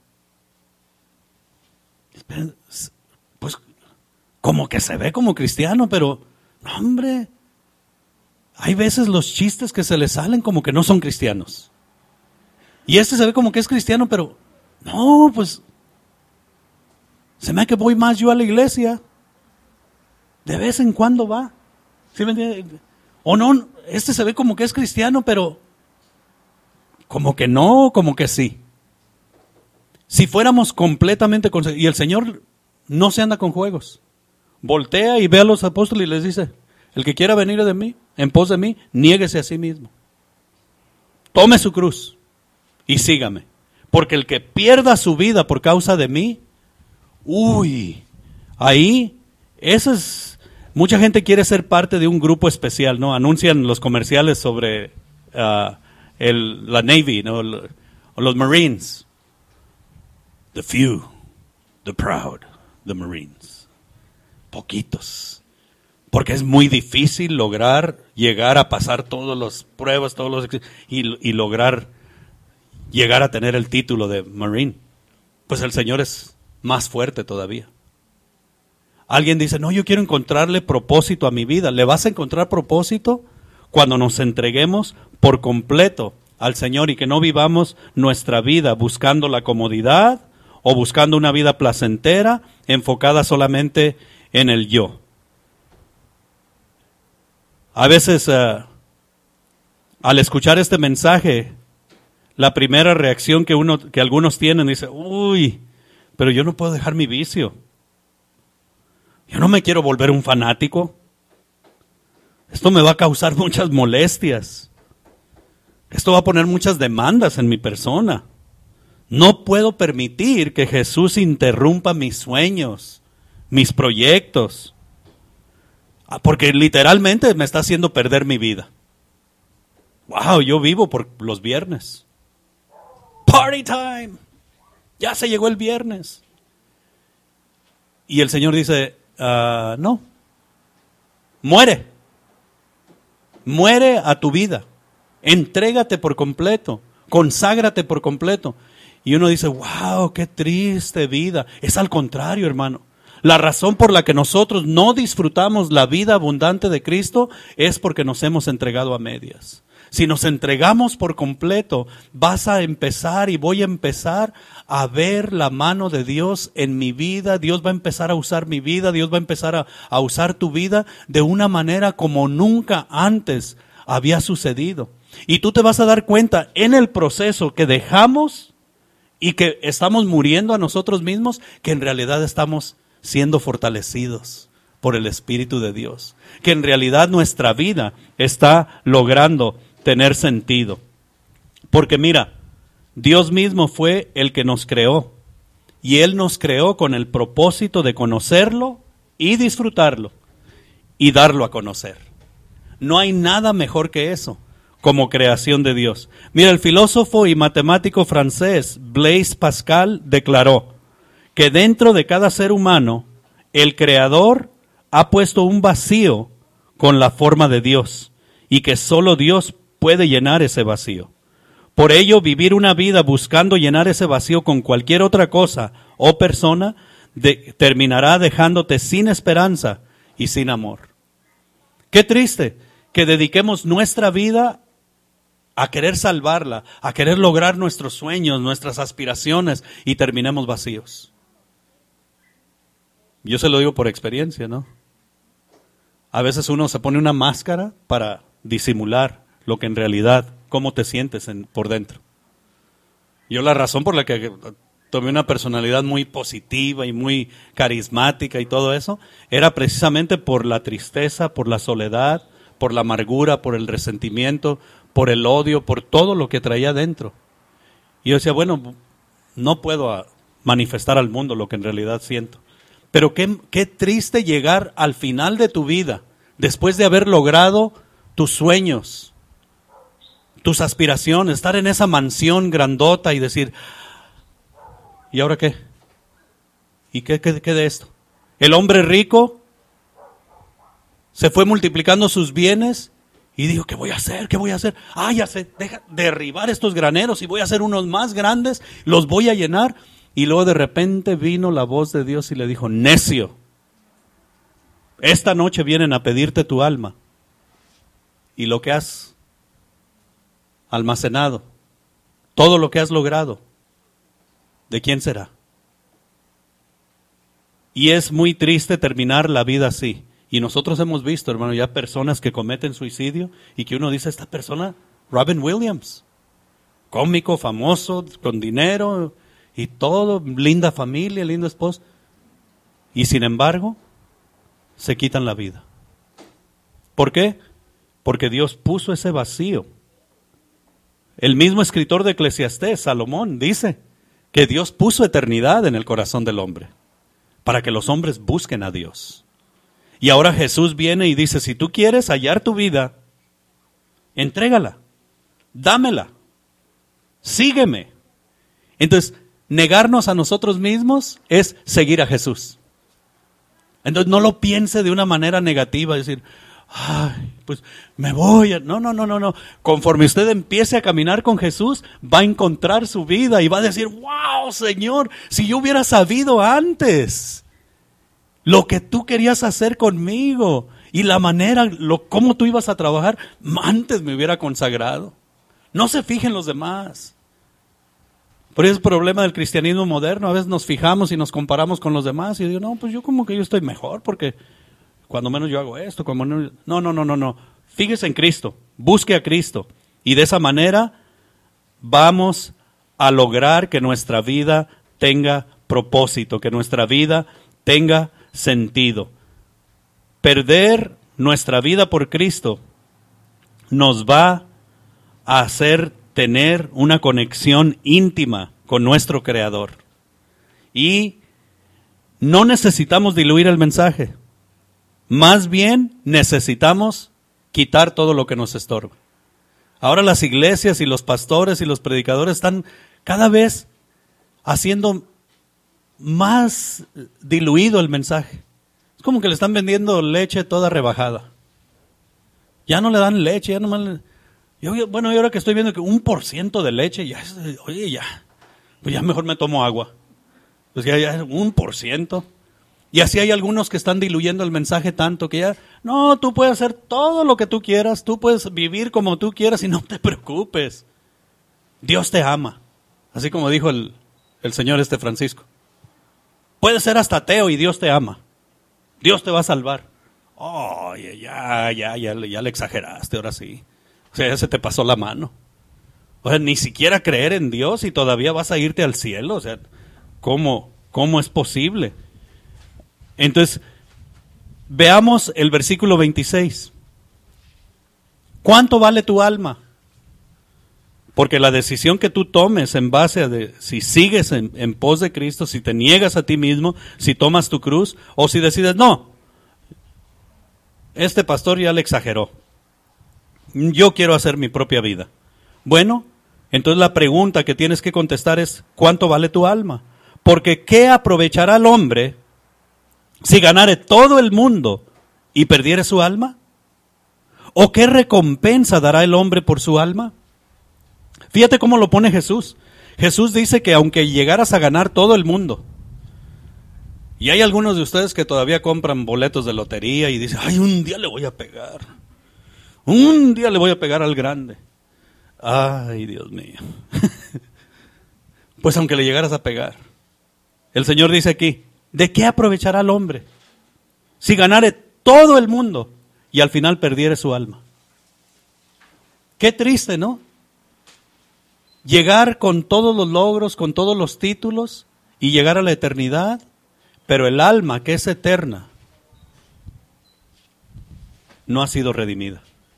Pues como que se ve como cristiano, pero no, hombre, hay veces los chistes que se le salen como que no son cristianos. Y este se ve como que es cristiano, pero no, pues se me hace que voy más yo a la iglesia. De vez en cuando va. ¿Sí me entiende? O no, este se ve como que es cristiano, pero como que no, como que sí. Si fuéramos completamente y el Señor no se anda con juegos. Voltea y ve a los apóstoles y les dice, el que quiera venir de mí, en pos de mí, niéguese a sí mismo. Tome su cruz y sígame. Porque el que pierda su vida por causa de mí, ahí, eso es. Mucha gente quiere ser parte de un grupo especial, ¿no? Anuncian los comerciales sobre la Navy, ¿no? O los Marines. The few, the proud, the Marines. Poquitos. Porque es muy difícil lograr llegar a pasar todas las pruebas, y lograr llegar a tener el título de Marine. Pues el Señor es más fuerte todavía. Alguien dice, no, yo quiero encontrarle propósito a mi vida. ¿Le vas a encontrar propósito? Cuando nos entreguemos por completo al Señor y que no vivamos nuestra vida buscando la comodidad o buscando una vida placentera enfocada solamente en el yo. A veces, al escuchar este mensaje, la primera reacción que algunos tienen dice, pero yo no puedo dejar mi vicio. Yo no me quiero volver un fanático. Esto me va a causar muchas molestias. Esto va a poner muchas demandas en mi persona. No puedo permitir que Jesús interrumpa mis sueños, mis proyectos, porque literalmente me está haciendo perder mi vida. Wow, yo vivo por los viernes. Party time. Ya se llegó el viernes. Y el Señor dice, no. Muere. Muere a tu vida. Entrégate por completo. Conságrate por completo. Y uno dice, wow, qué triste vida. Es al contrario, hermano. La razón por la que nosotros no disfrutamos la vida abundante de Cristo es porque nos hemos entregado a medias. Si nos entregamos por completo, vas a empezar y voy a empezar a ver la mano de Dios en mi vida. Dios va a empezar a usar mi vida. Dios va a empezar a usar tu vida de una manera como nunca antes había sucedido. Y tú te vas a dar cuenta en el proceso que dejamos y que estamos muriendo a nosotros mismos, que en realidad estamos siendo fortalecidos por el Espíritu de Dios. Que en realidad nuestra vida está logrando tener sentido. Porque mira, Dios mismo fue el que nos creó. Y Él nos creó con el propósito de conocerlo y disfrutarlo y darlo a conocer. No hay nada mejor que eso como creación de Dios. Mira, el filósofo y matemático francés Blaise Pascal declaró que dentro de cada ser humano el Creador ha puesto un vacío con la forma de Dios y que solo Dios puede llenar ese vacío. Por ello, vivir una vida buscando llenar ese vacío con cualquier otra cosa o persona terminará dejándote sin esperanza y sin amor. Qué triste que dediquemos nuestra vida a querer salvarla, a querer lograr nuestros sueños, nuestras aspiraciones y terminemos vacíos. Yo se lo digo por experiencia, ¿no? A veces uno se pone una máscara para disimular lo que en realidad, cómo te sientes por dentro. Yo la razón por la que tomé una personalidad muy positiva y muy carismática y todo eso, era precisamente por la tristeza, por la soledad, por la amargura, por el resentimiento, por el odio, por todo lo que traía dentro. Y yo decía, bueno, no puedo manifestar al mundo lo que en realidad siento. Pero qué triste llegar al final de tu vida, después de haber logrado tus sueños, tus aspiraciones, estar en esa mansión grandota y decir, ¿y ahora qué? ¿Y qué de esto? El hombre rico se fue multiplicando sus bienes y dijo, ¿qué voy a hacer? ¿Qué voy a hacer? Ya sé, deja derribar estos graneros y voy a hacer unos más grandes, los voy a llenar. Y luego de repente vino la voz de Dios y le dijo, necio, esta noche vienen a pedirte tu alma. Y lo que has almacenado, todo lo que has logrado, ¿de quién será? Y es muy triste terminar la vida así. Y nosotros hemos visto, hermano, ya personas que cometen suicidio y que uno dice, esta persona, Robin Williams, cómico, famoso, con dinero y todo, linda familia, lindo esposo. Y sin embargo, se quitan la vida. ¿Por qué? Porque Dios puso ese vacío. El mismo escritor de Eclesiastés, Salomón, dice que Dios puso eternidad en el corazón del hombre para que los hombres busquen a Dios. Y ahora Jesús viene y dice, si tú quieres hallar tu vida, entrégala, dámela, sígueme. Entonces, negarnos a nosotros mismos es seguir a Jesús. Entonces, no lo piense de una manera negativa, decir, pues me voy. No. Conforme usted empiece a caminar con Jesús, va a encontrar su vida y va a decir, wow, Señor, si yo hubiera sabido antes lo que tú querías hacer conmigo y la manera, cómo tú ibas a trabajar, antes me hubiera consagrado. No se fijen los demás. Por eso es el problema del cristianismo moderno. A veces nos fijamos y nos comparamos con los demás y digo, no, pues yo como que yo estoy mejor porque cuando menos yo hago esto, cuando menos... No. Fíjese en Cristo, busque a Cristo y de esa manera vamos a lograr que nuestra vida tenga propósito, que nuestra vida tenga sentido. Perder nuestra vida por Cristo nos va a hacer tener una conexión íntima con nuestro Creador. Y no necesitamos diluir el mensaje. Más bien necesitamos quitar todo lo que nos estorba. Ahora las iglesias y los pastores y los predicadores están cada vez haciendo más diluido el mensaje. Es como que le están vendiendo leche toda rebajada. Ya no le dan leche, ya nomás y ahora que estoy viendo que 1% de leche, ya, oye, ya, pues ya mejor me tomo agua. Pues ya 1%. Y así hay algunos que están diluyendo el mensaje tanto que ya, no, tú puedes hacer todo lo que tú quieras, tú puedes vivir como tú quieras y no te preocupes. Dios te ama. Así como dijo el señor Francisco. Puedes ser hasta ateo y Dios te ama. Dios te va a salvar. Oye, ya le exageraste, ahora sí. O sea, ya se te pasó la mano. O sea, ni siquiera creer en Dios y todavía vas a irte al cielo. O sea, ¿cómo es posible? Entonces, veamos el versículo 26. ¿Cuánto vale tu alma? Porque la decisión que tú tomes en base a si sigues en pos de Cristo, si te niegas a ti mismo, si tomas tu cruz, o si decides, no, este pastor ya le exageró, yo quiero hacer mi propia vida. Bueno, entonces la pregunta que tienes que contestar es, ¿cuánto vale tu alma? Porque ¿qué aprovechará el hombre si ganare todo el mundo y perdiere su alma? ¿O qué recompensa dará el hombre por su alma? Fíjate cómo lo pone Jesús. Jesús dice que aunque llegaras a ganar todo el mundo, y hay algunos de ustedes que todavía compran boletos de lotería y dicen, ay, un día le voy a pegar. Un día le voy a pegar al grande. Ay, Dios mío. Pues aunque le llegaras a pegar, el Señor dice aquí, ¿de qué aprovechará el hombre si ganare todo el mundo y al final perdiere su alma? Qué triste, ¿no? Llegar con todos los logros, con todos los títulos y llegar a la eternidad, pero el alma que es eterna no ha sido redimida.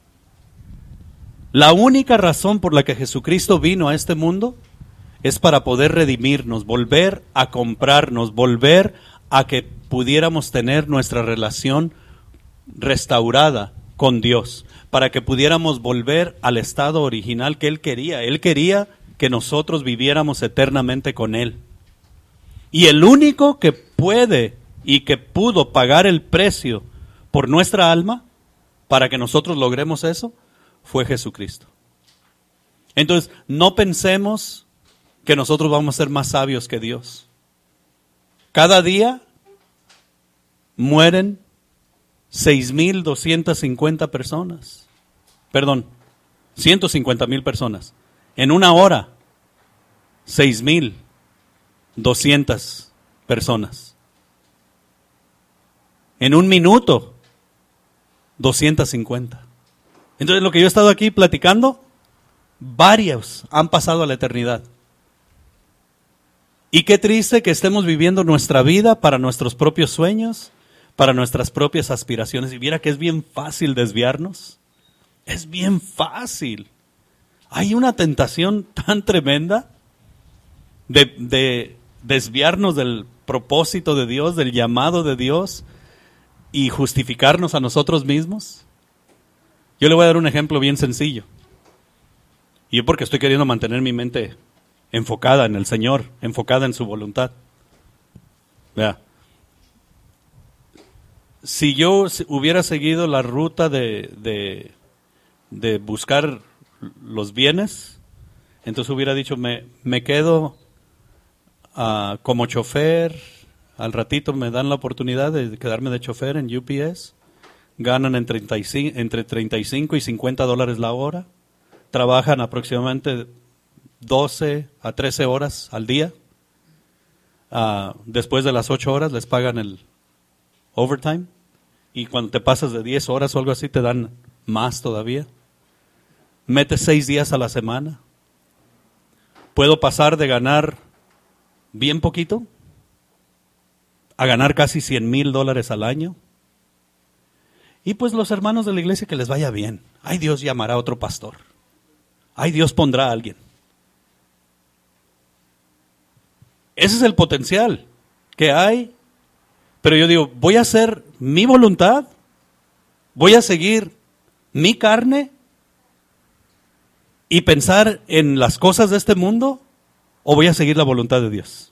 La única razón por la que Jesucristo vino a este mundo es para poder redimirnos, volver a comprarnos, volver a que pudiéramos tener nuestra relación restaurada con Dios, para que pudiéramos volver al estado original que Él quería. Él quería que nosotros viviéramos eternamente con Él. Y el único que puede y que pudo pagar el precio por nuestra alma, para que nosotros logremos eso, fue Jesucristo. Entonces, no pensemos que nosotros vamos a ser más sabios que Dios. Cada día mueren 6,250 personas. Perdón, 150,000 personas. En una hora, 6,200 personas. En un minuto, 250. Entonces, lo que yo he estado aquí platicando, varios han pasado a la eternidad. Y qué triste que estemos viviendo nuestra vida para nuestros propios sueños, para nuestras propias aspiraciones. Y viera que es bien fácil desviarnos. Es bien fácil. Hay una tentación tan tremenda de desviarnos del propósito de Dios, del llamado de Dios y justificarnos a nosotros mismos. Yo le voy a dar un ejemplo bien sencillo. Y yo porque estoy queriendo mantener mi mente enfocada en el Señor, enfocada en su voluntad. Vea. Si yo hubiera seguido la ruta de buscar los bienes, entonces hubiera dicho, me quedo como chofer, al ratito me dan la oportunidad de quedarme de chofer en UPS, ganan entre 35 y $50 la hora, trabajan aproximadamente 12 a 13 horas al día, después de las 8 horas les pagan el overtime, y cuando te pasas de 10 horas o algo así te dan más todavía. Metes 6 días a la semana. Puedo pasar de ganar bien poquito a ganar casi $100,000 al año. Y pues los hermanos de la iglesia, que les vaya bien. Ay, Dios llamará a otro pastor. Ay, Dios pondrá a alguien. Ese es el potencial que hay. Pero yo digo, voy a hacer mi voluntad, voy a seguir mi carne, y pensar en las cosas de este mundo o voy a seguir la voluntad de Dios?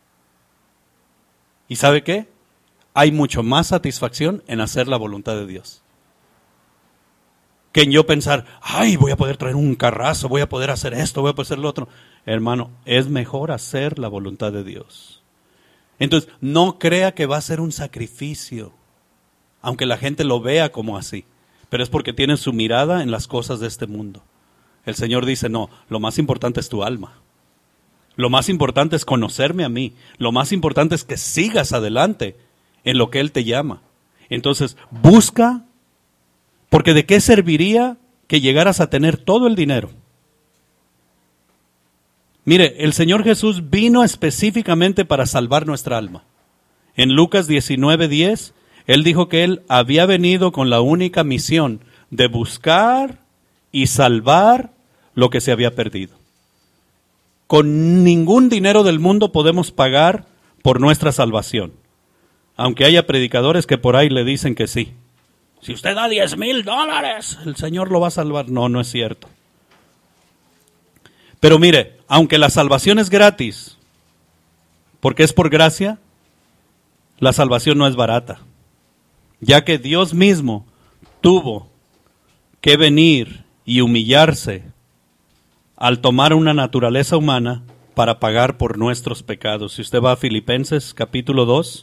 ¿Y sabe qué? Hay mucho más satisfacción en hacer la voluntad de Dios que en yo pensar, ay, voy a poder traer un carrazo, voy a poder hacer esto, voy a poder hacer lo otro. Hermano, es mejor hacer la voluntad de Dios. Entonces, no crea que va a ser un sacrificio, aunque la gente lo vea como así, pero es porque tiene su mirada en las cosas de este mundo. El Señor dice, no, lo más importante es tu alma. Lo más importante es conocerme a mí. Lo más importante es que sigas adelante en lo que Él te llama. Entonces, busca, porque ¿de qué serviría que llegaras a tener todo el dinero? Mire, el Señor Jesús vino específicamente para salvar nuestra alma. En Lucas 19:10, Él dijo que Él había venido con la única misión de buscar y salvar lo que se había perdido. Con ningún dinero del mundo podemos pagar por nuestra salvación. Aunque haya predicadores que por ahí le dicen que sí. Si usted da $10,000, el Señor lo va a salvar. No, no es cierto. Pero mire, aunque la salvación es gratis, porque es por gracia, la salvación no es barata. Ya que Dios mismo tuvo que venir y humillarse al tomar una naturaleza humana para pagar por nuestros pecados. Si usted va a Filipenses capítulo 2,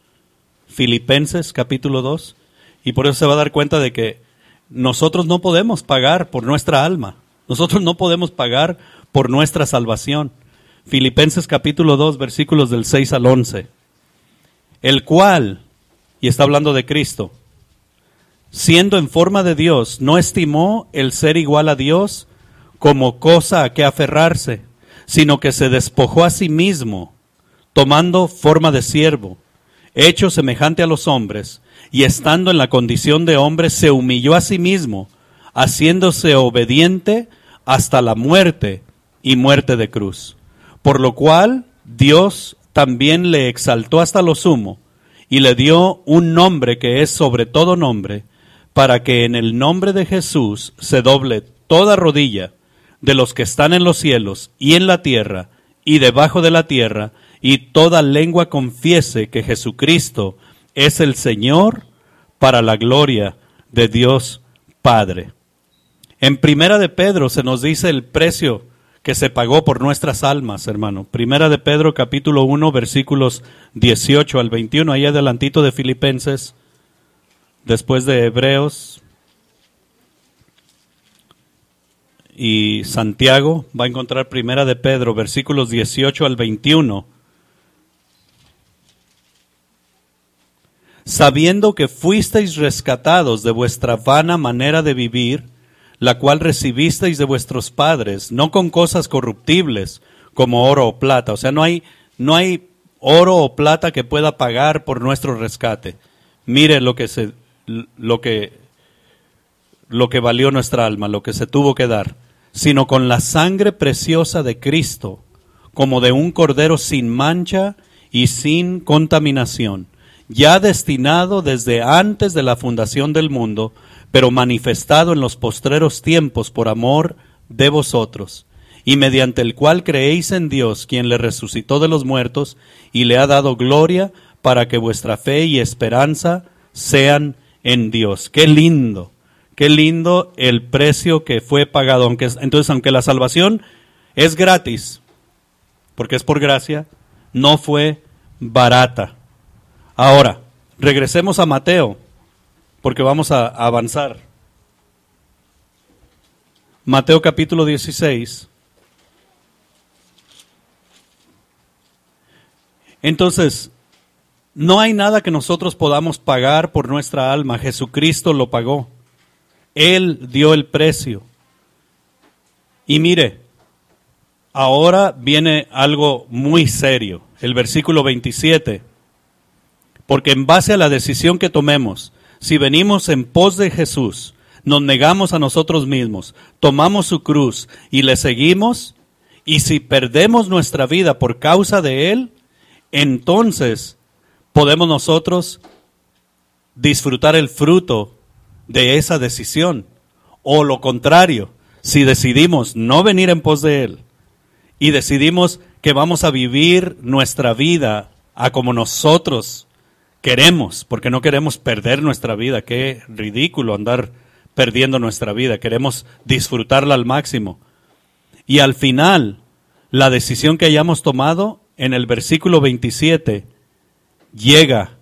y por eso se va a dar cuenta de que nosotros no podemos pagar por nuestra alma, nosotros no podemos pagar por nuestra salvación. Filipenses capítulo 2, versículos del 6 al 11. El cual, y está hablando de Cristo, siendo en forma de Dios, no estimó el ser igual a Dios como cosa a que aferrarse, sino que se despojó a sí mismo, tomando forma de siervo, hecho semejante a los hombres, y estando en la condición de hombre, se humilló a sí mismo, haciéndose obediente hasta la muerte y muerte de cruz. Por lo cual Dios también le exaltó hasta lo sumo, y le dio un nombre que es sobre todo nombre, para que en el nombre de Jesús se doble toda rodilla de los que están en los cielos y en la tierra y debajo de la tierra, y toda lengua confiese que Jesucristo es el Señor, para la gloria de Dios Padre. En Primera de Pedro se nos dice el precio que se pagó por nuestras almas, hermano. Primera de Pedro capítulo 1, versículos 18 al 21, ahí adelantito de Filipenses, después de Hebreos y Santiago, va a encontrar Primera de Pedro, versículos 18 al 21. Sabiendo que fuisteis rescatados de vuestra vana manera de vivir, la cual recibisteis de vuestros padres, no con cosas corruptibles, como oro o plata. O sea, no hay oro o plata que pueda pagar por nuestro rescate. Mire lo que valió nuestra alma, lo que se tuvo que dar, sino con la sangre preciosa de Cristo, como de un cordero sin mancha y sin contaminación, ya destinado desde antes de la fundación del mundo, pero manifestado en los postreros tiempos por amor de vosotros, y mediante el cual creéis en Dios, quien le resucitó de los muertos y le ha dado gloria, para que vuestra fe y esperanza sean en Dios. ¡Qué lindo! ¡Qué lindo el precio que fue pagado! Entonces, aunque la salvación es gratis, porque es por gracia, no fue barata. Ahora, regresemos a Mateo, porque vamos a avanzar. Mateo capítulo 16. Entonces, no hay nada que nosotros podamos pagar por nuestra alma. Jesucristo lo pagó. Él dio el precio. Y mire, ahora viene algo muy serio. El versículo 27. Porque en base a la decisión que tomemos, si venimos en pos de Jesús, nos negamos a nosotros mismos, tomamos su cruz y le seguimos, y si perdemos nuestra vida por causa de Él, entonces podemos nosotros disfrutar el fruto de esa decisión. O lo contrario, si decidimos no venir en pos de Él y decidimos que vamos a vivir nuestra vida a como nosotros queremos, porque no queremos perder nuestra vida, qué ridículo andar perdiendo nuestra vida, queremos disfrutarla al máximo. Y al final, la decisión que hayamos tomado, en el versículo 27, llega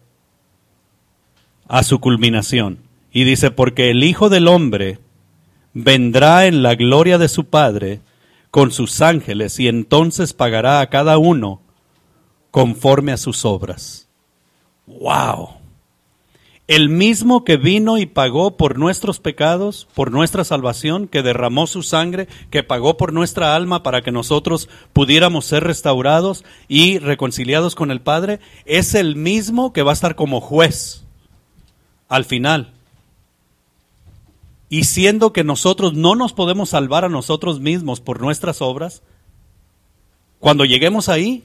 a su culminación. Y dice, porque el Hijo del Hombre vendrá en la gloria de su Padre con sus ángeles, y entonces pagará a cada uno conforme a sus obras. ¡Wow! El mismo que vino y pagó por nuestros pecados, por nuestra salvación, que derramó su sangre, que pagó por nuestra alma para que nosotros pudiéramos ser restaurados y reconciliados con el Padre, es el mismo que va a estar como juez al final. Y siendo que nosotros no nos podemos salvar a nosotros mismos por nuestras obras, cuando lleguemos ahí,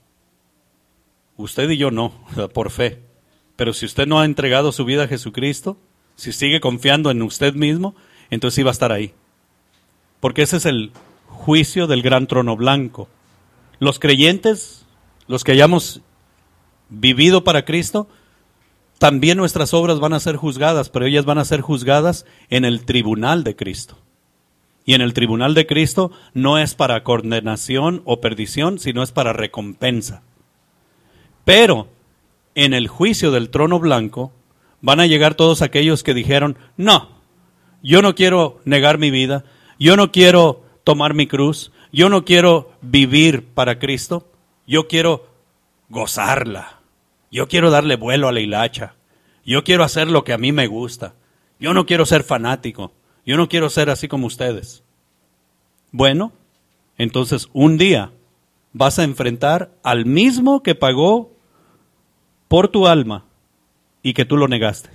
usted y yo no, por fe. Pero si usted no ha entregado su vida a Jesucristo, si sigue confiando en usted mismo, entonces sí va a estar ahí. Porque ese es el juicio del gran trono blanco. Los creyentes, los que hayamos vivido para Cristo, también nuestras obras van a ser juzgadas, pero ellas van a ser juzgadas en el tribunal de Cristo. Y en el tribunal de Cristo no es para condenación o perdición, sino es para recompensa. Pero en el juicio del trono blanco van a llegar todos aquellos que dijeron, no, yo no quiero negar mi vida, yo no quiero tomar mi cruz, yo no quiero vivir para Cristo, yo quiero gozarla, yo quiero darle vuelo a la hilacha, yo quiero hacer lo que a mí me gusta, yo no quiero ser fanático, yo no quiero ser así como ustedes. Bueno, entonces un día vas a enfrentar al mismo que pagó por tu alma y que tú lo negaste.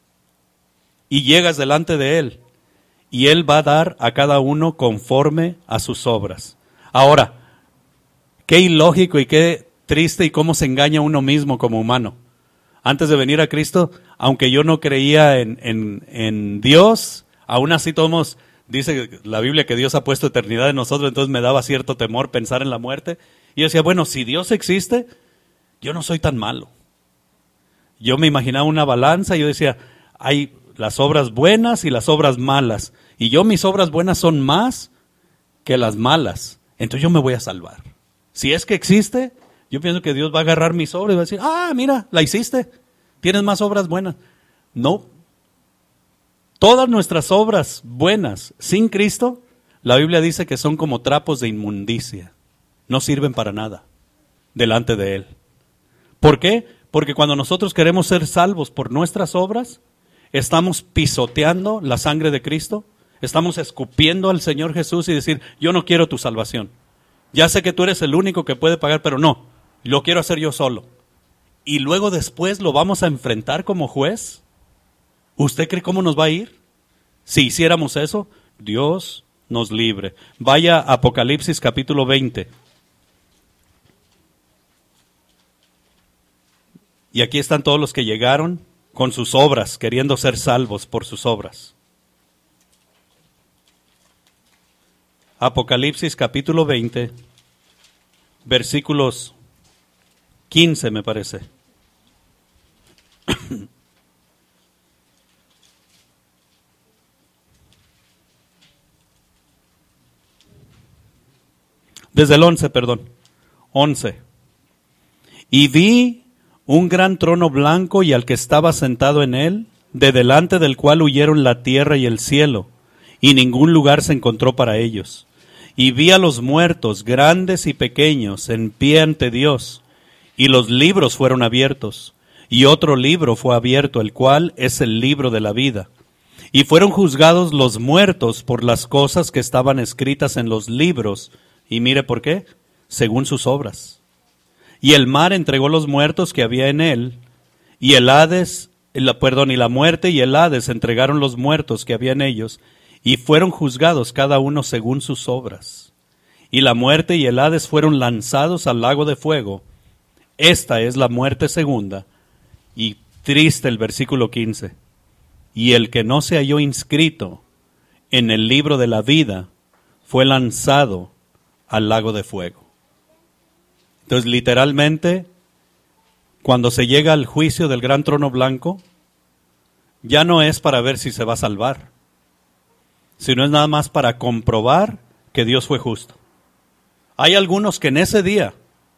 Y llegas delante de Él y Él va a dar a cada uno conforme a sus obras. Ahora, qué ilógico y qué triste y cómo se engaña uno mismo como humano. Antes de venir a Cristo, aunque yo no creía en Dios, aún así todos, dice la Biblia que Dios ha puesto eternidad en nosotros, entonces me daba cierto temor pensar en la muerte. Y yo decía, bueno, si Dios existe, yo no soy tan malo. Yo me imaginaba una balanza y yo decía, hay las obras buenas y las obras malas. Y yo mis obras buenas son más que las malas. Entonces yo me voy a salvar. Si es que existe, yo pienso que Dios va a agarrar mis obras y va a decir, mira, la hiciste. Tienes más obras buenas. No. Todas nuestras obras buenas sin Cristo, la Biblia dice que son como trapos de inmundicia. No sirven para nada delante de Él. ¿Por qué? Porque cuando nosotros queremos ser salvos por nuestras obras, estamos pisoteando la sangre de Cristo, estamos escupiendo al Señor Jesús y decir, yo no quiero tu salvación. Ya sé que tú eres el único que puede pagar, pero no, lo quiero hacer yo solo. Y luego después lo vamos a enfrentar como juez. ¿Usted cree cómo nos va a ir? Si hiciéramos eso, Dios nos libre. Vaya a Apocalipsis capítulo 20. Y aquí están todos los que llegaron con sus obras, queriendo ser salvos por sus obras. Apocalipsis capítulo 20, versículos 15 me parece. Desde el 11, perdón. 11. Y vi un gran trono blanco y al que estaba sentado en él, de delante del cual huyeron la tierra y el cielo, y ningún lugar se encontró para ellos. Y vi a los muertos, grandes y pequeños, en pie ante Dios, y los libros fueron abiertos, y otro libro fue abierto, el cual es el libro de la vida. Y fueron juzgados los muertos por las cosas que estaban escritas en los libros, y mire por qué, según sus obras. Y el mar entregó los muertos que había en él, y el Hades, y la muerte y el Hades entregaron los muertos que había en ellos, y fueron juzgados cada uno según sus obras. Y la muerte y el Hades fueron lanzados al lago de fuego. Esta es la muerte segunda. Y triste el versículo 15. Y el que no se halló inscrito en el libro de la vida fue lanzado al lago de fuego. Entonces, literalmente, cuando se llega al juicio del gran trono blanco, ya no es para ver si se va a salvar, sino es nada más para comprobar que Dios fue justo. Hay algunos que en ese día,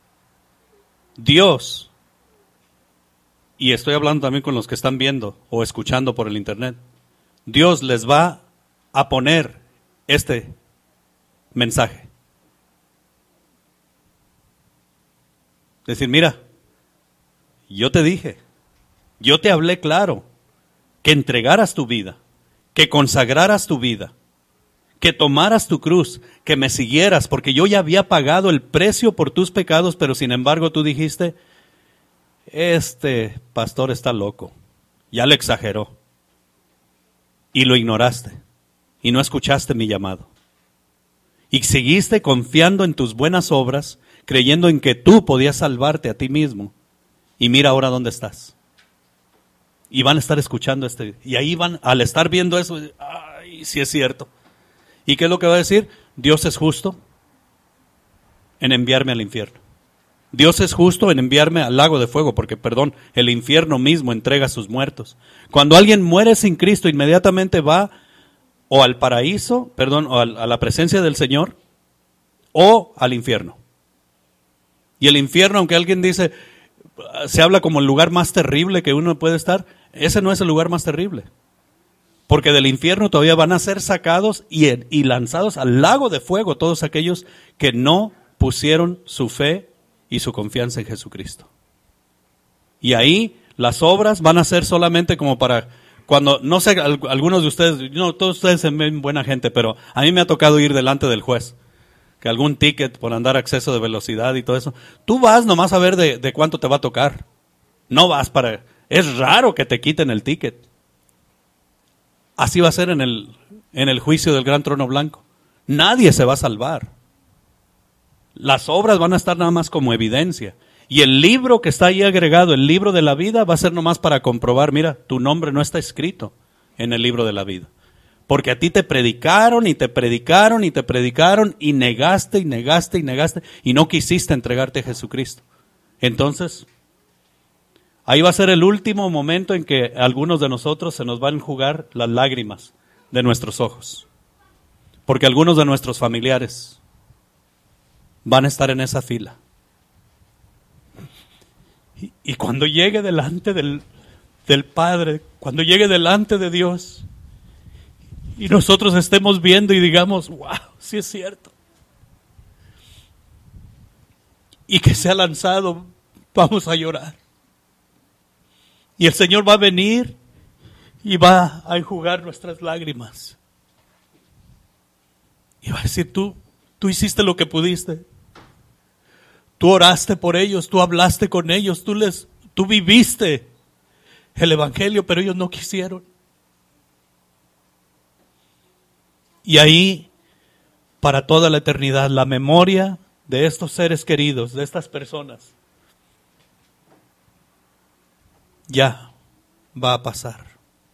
Dios, y estoy hablando también con los que están viendo o escuchando por el internet, Dios les va a poner este mensaje. Decir, mira, yo te dije, yo te hablé claro, que entregaras tu vida, que consagraras tu vida, que tomaras tu cruz, que me siguieras, porque yo ya había pagado el precio por tus pecados, pero sin embargo tú dijiste, este pastor está loco, ya le exageró, y lo ignoraste, y no escuchaste mi llamado, y seguiste confiando en tus buenas obras, creyendo en que tú podías salvarte a ti mismo, y mira ahora dónde estás. Y van a estar escuchando y ahí van, al estar viendo eso, ay, sí es cierto. ¿Y qué es lo que va a decir? Dios es justo en enviarme al infierno. Dios es justo en enviarme al lago de fuego, porque, perdón, el infierno mismo entrega a sus muertos. Cuando alguien muere sin Cristo, inmediatamente va o al paraíso, o a la presencia del Señor, o al infierno. Y el infierno, aunque alguien dice, se habla como el lugar más terrible que uno puede estar, ese no es el lugar más terrible. Porque del infierno todavía van a ser sacados y lanzados al lago de fuego todos aquellos que no pusieron su fe y su confianza en Jesucristo. Y ahí las obras van a ser solamente como para, cuando, no sé, algunos de ustedes, no, todos ustedes se ven buena gente, pero a mí me ha tocado ir delante del juez, que algún ticket por andar a exceso de velocidad y todo eso. Tú vas nomás a ver de cuánto te va a tocar. No vas para, es raro que te quiten el ticket. Así va a ser en el juicio del gran trono blanco. Nadie se va a salvar. Las obras van a estar nada más como evidencia. Y el libro que está ahí agregado, el libro de la vida, va a ser nomás para comprobar, mira, tu nombre no está escrito en el libro de la vida. Porque a ti te predicaron y te predicaron y te predicaron y negaste y negaste y negaste y no quisiste entregarte a Jesucristo. Entonces, ahí va a ser el último momento en que a algunos de nosotros se nos van a enjugar las lágrimas de nuestros ojos. Porque algunos de nuestros familiares van a estar en esa fila. Y cuando llegue delante del Padre, cuando llegue delante de Dios, y nosotros estemos viendo y digamos, wow, sí es cierto. Y que sea lanzado, vamos a llorar. Y el Señor va a venir y va a enjugar nuestras lágrimas. Y va a decir, tú hiciste lo que pudiste. Tú oraste por ellos, tú hablaste con ellos, tú viviste el evangelio, pero ellos no quisieron. Y ahí, para toda la eternidad, la memoria de estos seres queridos, de estas personas, ya va a pasar.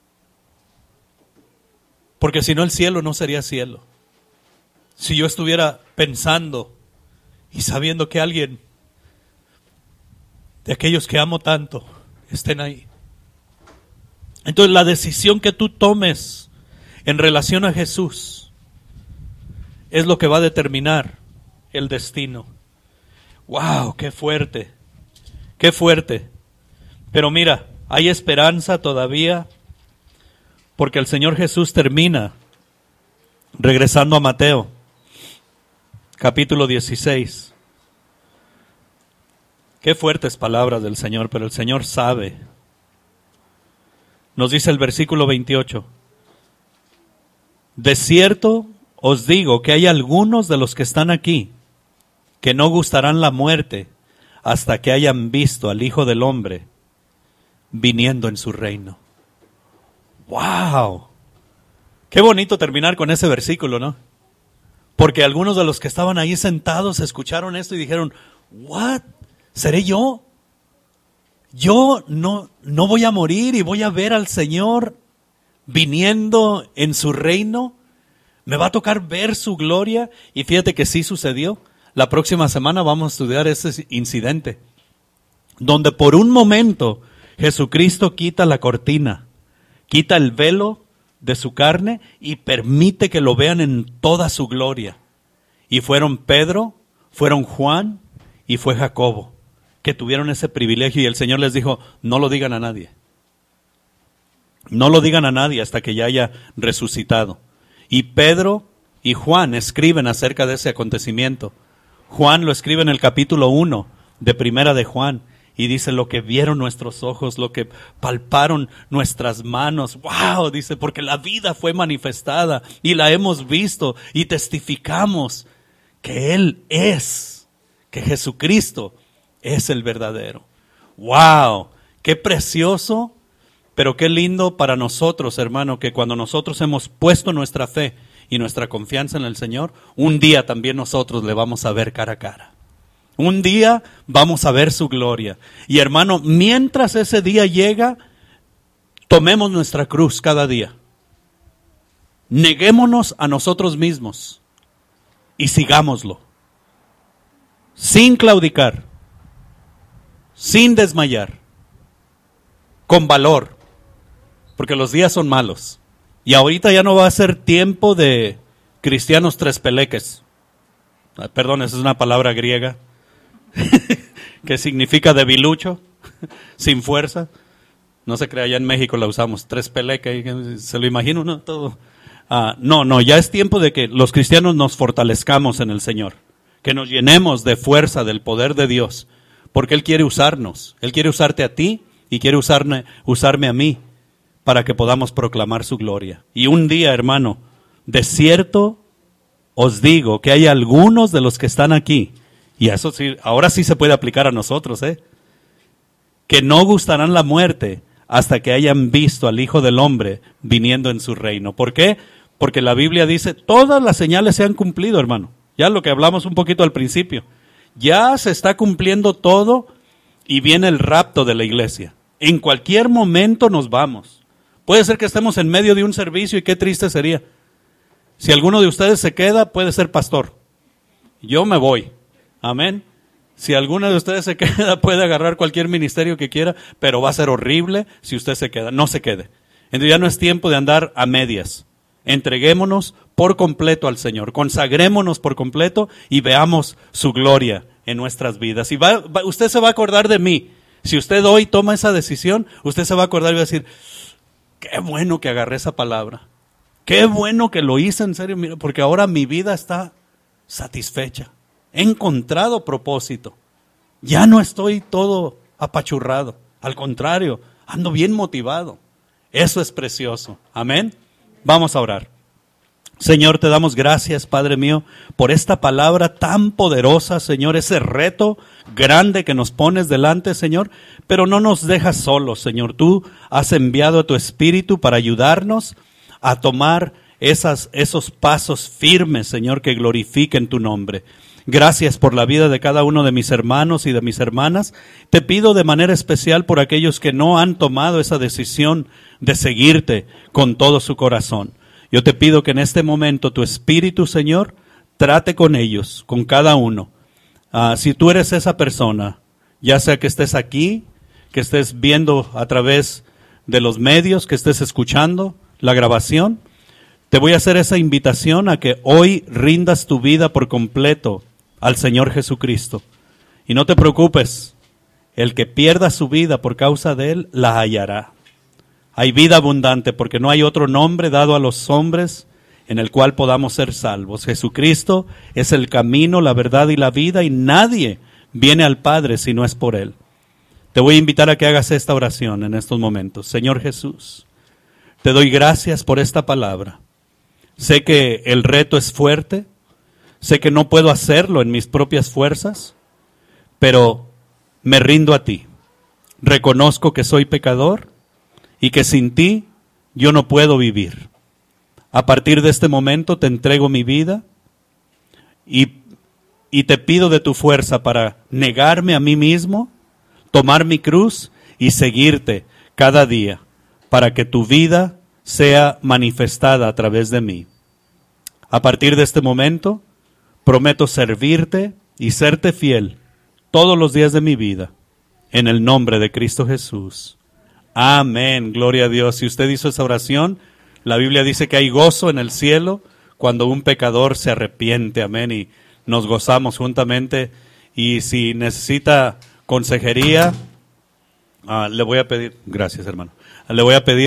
Porque si no, el cielo no sería cielo. Si yo estuviera pensando y sabiendo que alguien de aquellos que amo tanto estén ahí. Entonces, la decisión que tú tomes en relación a Jesús es lo que va a determinar el destino. ¡Wow! ¡Qué fuerte! ¡Qué fuerte! Pero mira, hay esperanza todavía, porque el Señor Jesús termina regresando a Mateo, capítulo 16. Qué fuertes palabras del Señor, pero el Señor sabe. Nos dice el versículo 28. De cierto os digo que hay algunos de los que están aquí que no gustarán la muerte hasta que hayan visto al Hijo del Hombre viniendo en su reino. ¡Wow! Qué bonito terminar con ese versículo, ¿no? Porque algunos de los que estaban ahí sentados escucharon esto y dijeron, ¿what? ¿Seré yo? Yo no voy a morir y voy a ver al Señor viniendo en su reino. Me va a tocar ver su gloria. Y fíjate que sí sucedió. La próxima semana vamos a estudiar ese incidente, donde por un momento Jesucristo quita la cortina, quita el velo de su carne y permite que lo vean en toda su gloria. Y fueron Pedro, fueron Juan y fue Jacobo, que tuvieron ese privilegio, y el Señor les dijo, no lo digan a nadie. No lo digan a nadie hasta que ya haya resucitado. Y Pedro y Juan escriben acerca de ese acontecimiento. Juan lo escribe en el capítulo 1 de Primera de Juan, y dice, lo que vieron nuestros ojos, lo que palparon nuestras manos. ¡Wow! Dice, porque la vida fue manifestada y la hemos visto y testificamos que Él es, que Jesucristo es el verdadero. ¡Wow! ¡Qué precioso! Pero qué lindo para nosotros, hermano, que cuando nosotros hemos puesto nuestra fe y nuestra confianza en el Señor, un día también nosotros le vamos a ver cara a cara. Un día vamos a ver su gloria. Y hermano, mientras ese día llega, tomemos nuestra cruz cada día. Neguémonos a nosotros mismos y sigámoslo. Sin claudicar, sin desmayar, con valor, porque los días son malos. Y ahorita ya no va a ser tiempo de cristianos trespeleques. Perdón, esa es una palabra griega que significa debilucho, sin fuerza. No se crea, allá en México la usamos, trespeleque, se lo imagino, ¿no? Todo. No, ya es tiempo de que los cristianos nos fortalezcamos en el Señor, que nos llenemos de fuerza del poder de Dios, porque Él quiere usarnos, Él quiere usarte a ti y quiere usarme a mí, para que podamos proclamar su gloria. Y un día, hermano, de cierto os digo que hay algunos de los que están aquí, y eso sí, ahora sí se puede aplicar a nosotros, que no gustarán la muerte hasta que hayan visto al Hijo del Hombre viniendo en su reino. ¿Por qué? Porque la Biblia dice, todas las señales se han cumplido, hermano. Ya lo que hablamos un poquito al principio. Ya se está cumpliendo todo y viene el rapto de la iglesia. En cualquier momento nos vamos. Puede ser que estemos en medio de un servicio y qué triste sería. Si alguno de ustedes se queda, puede ser pastor. Yo me voy. Amén. Si alguno de ustedes se queda, puede agarrar cualquier ministerio que quiera, pero va a ser horrible si usted se queda. No se quede. Entonces ya no es tiempo de andar a medias. Entreguémonos por completo al Señor. Consagrémonos por completo y veamos su gloria en nuestras vidas. Y usted se va a acordar de mí. Si usted hoy toma esa decisión, usted se va a acordar y va a decir, qué bueno que agarré esa palabra. Qué bueno que lo hice en serio, mira, porque ahora mi vida está satisfecha. He encontrado propósito. Ya no estoy todo apachurrado. Al contrario, ando bien motivado. Eso es precioso. Amén. Vamos a orar. Señor, te damos gracias, Padre mío, por esta palabra tan poderosa, Señor, ese reto grande que nos pones delante, Señor, pero no nos dejas solos, Señor. Tú has enviado a tu Espíritu para ayudarnos a tomar esos pasos firmes, Señor, que glorifiquen tu nombre. Gracias por la vida de cada uno de mis hermanos y de mis hermanas. Te pido de manera especial por aquellos que no han tomado esa decisión de seguirte con todo su corazón. Yo te pido que en este momento tu Espíritu, Señor, trate con ellos, con cada uno. Si tú eres esa persona, ya sea que estés aquí, que estés viendo a través de los medios, que estés escuchando la grabación, te voy a hacer esa invitación a que hoy rindas tu vida por completo al Señor Jesucristo. Y no te preocupes, el que pierda su vida por causa de Él, la hallará. Hay vida abundante porque no hay otro nombre dado a los hombres en el cual podamos ser salvos. Jesucristo es el camino, la verdad y la vida, y nadie viene al Padre si no es por Él. Te voy a invitar a que hagas esta oración en estos momentos. Señor Jesús, te doy gracias por esta palabra. Sé que el reto es fuerte, sé que no puedo hacerlo en mis propias fuerzas, pero me rindo a ti. Reconozco que soy pecador y que sin ti yo no puedo vivir. A partir de este momento te entrego mi vida y te pido de tu fuerza para negarme a mí mismo, tomar mi cruz y seguirte cada día, para que tu vida sea manifestada a través de mí. A partir de este momento, prometo servirte y serte fiel todos los días de mi vida, en el nombre de Cristo Jesús. Amén, gloria a Dios. Si usted hizo esa oración, la Biblia dice que hay gozo en el cielo cuando un pecador se arrepiente, amén, y nos gozamos juntamente. Y si necesita consejería, le voy a pedir, gracias hermano, le voy a pedir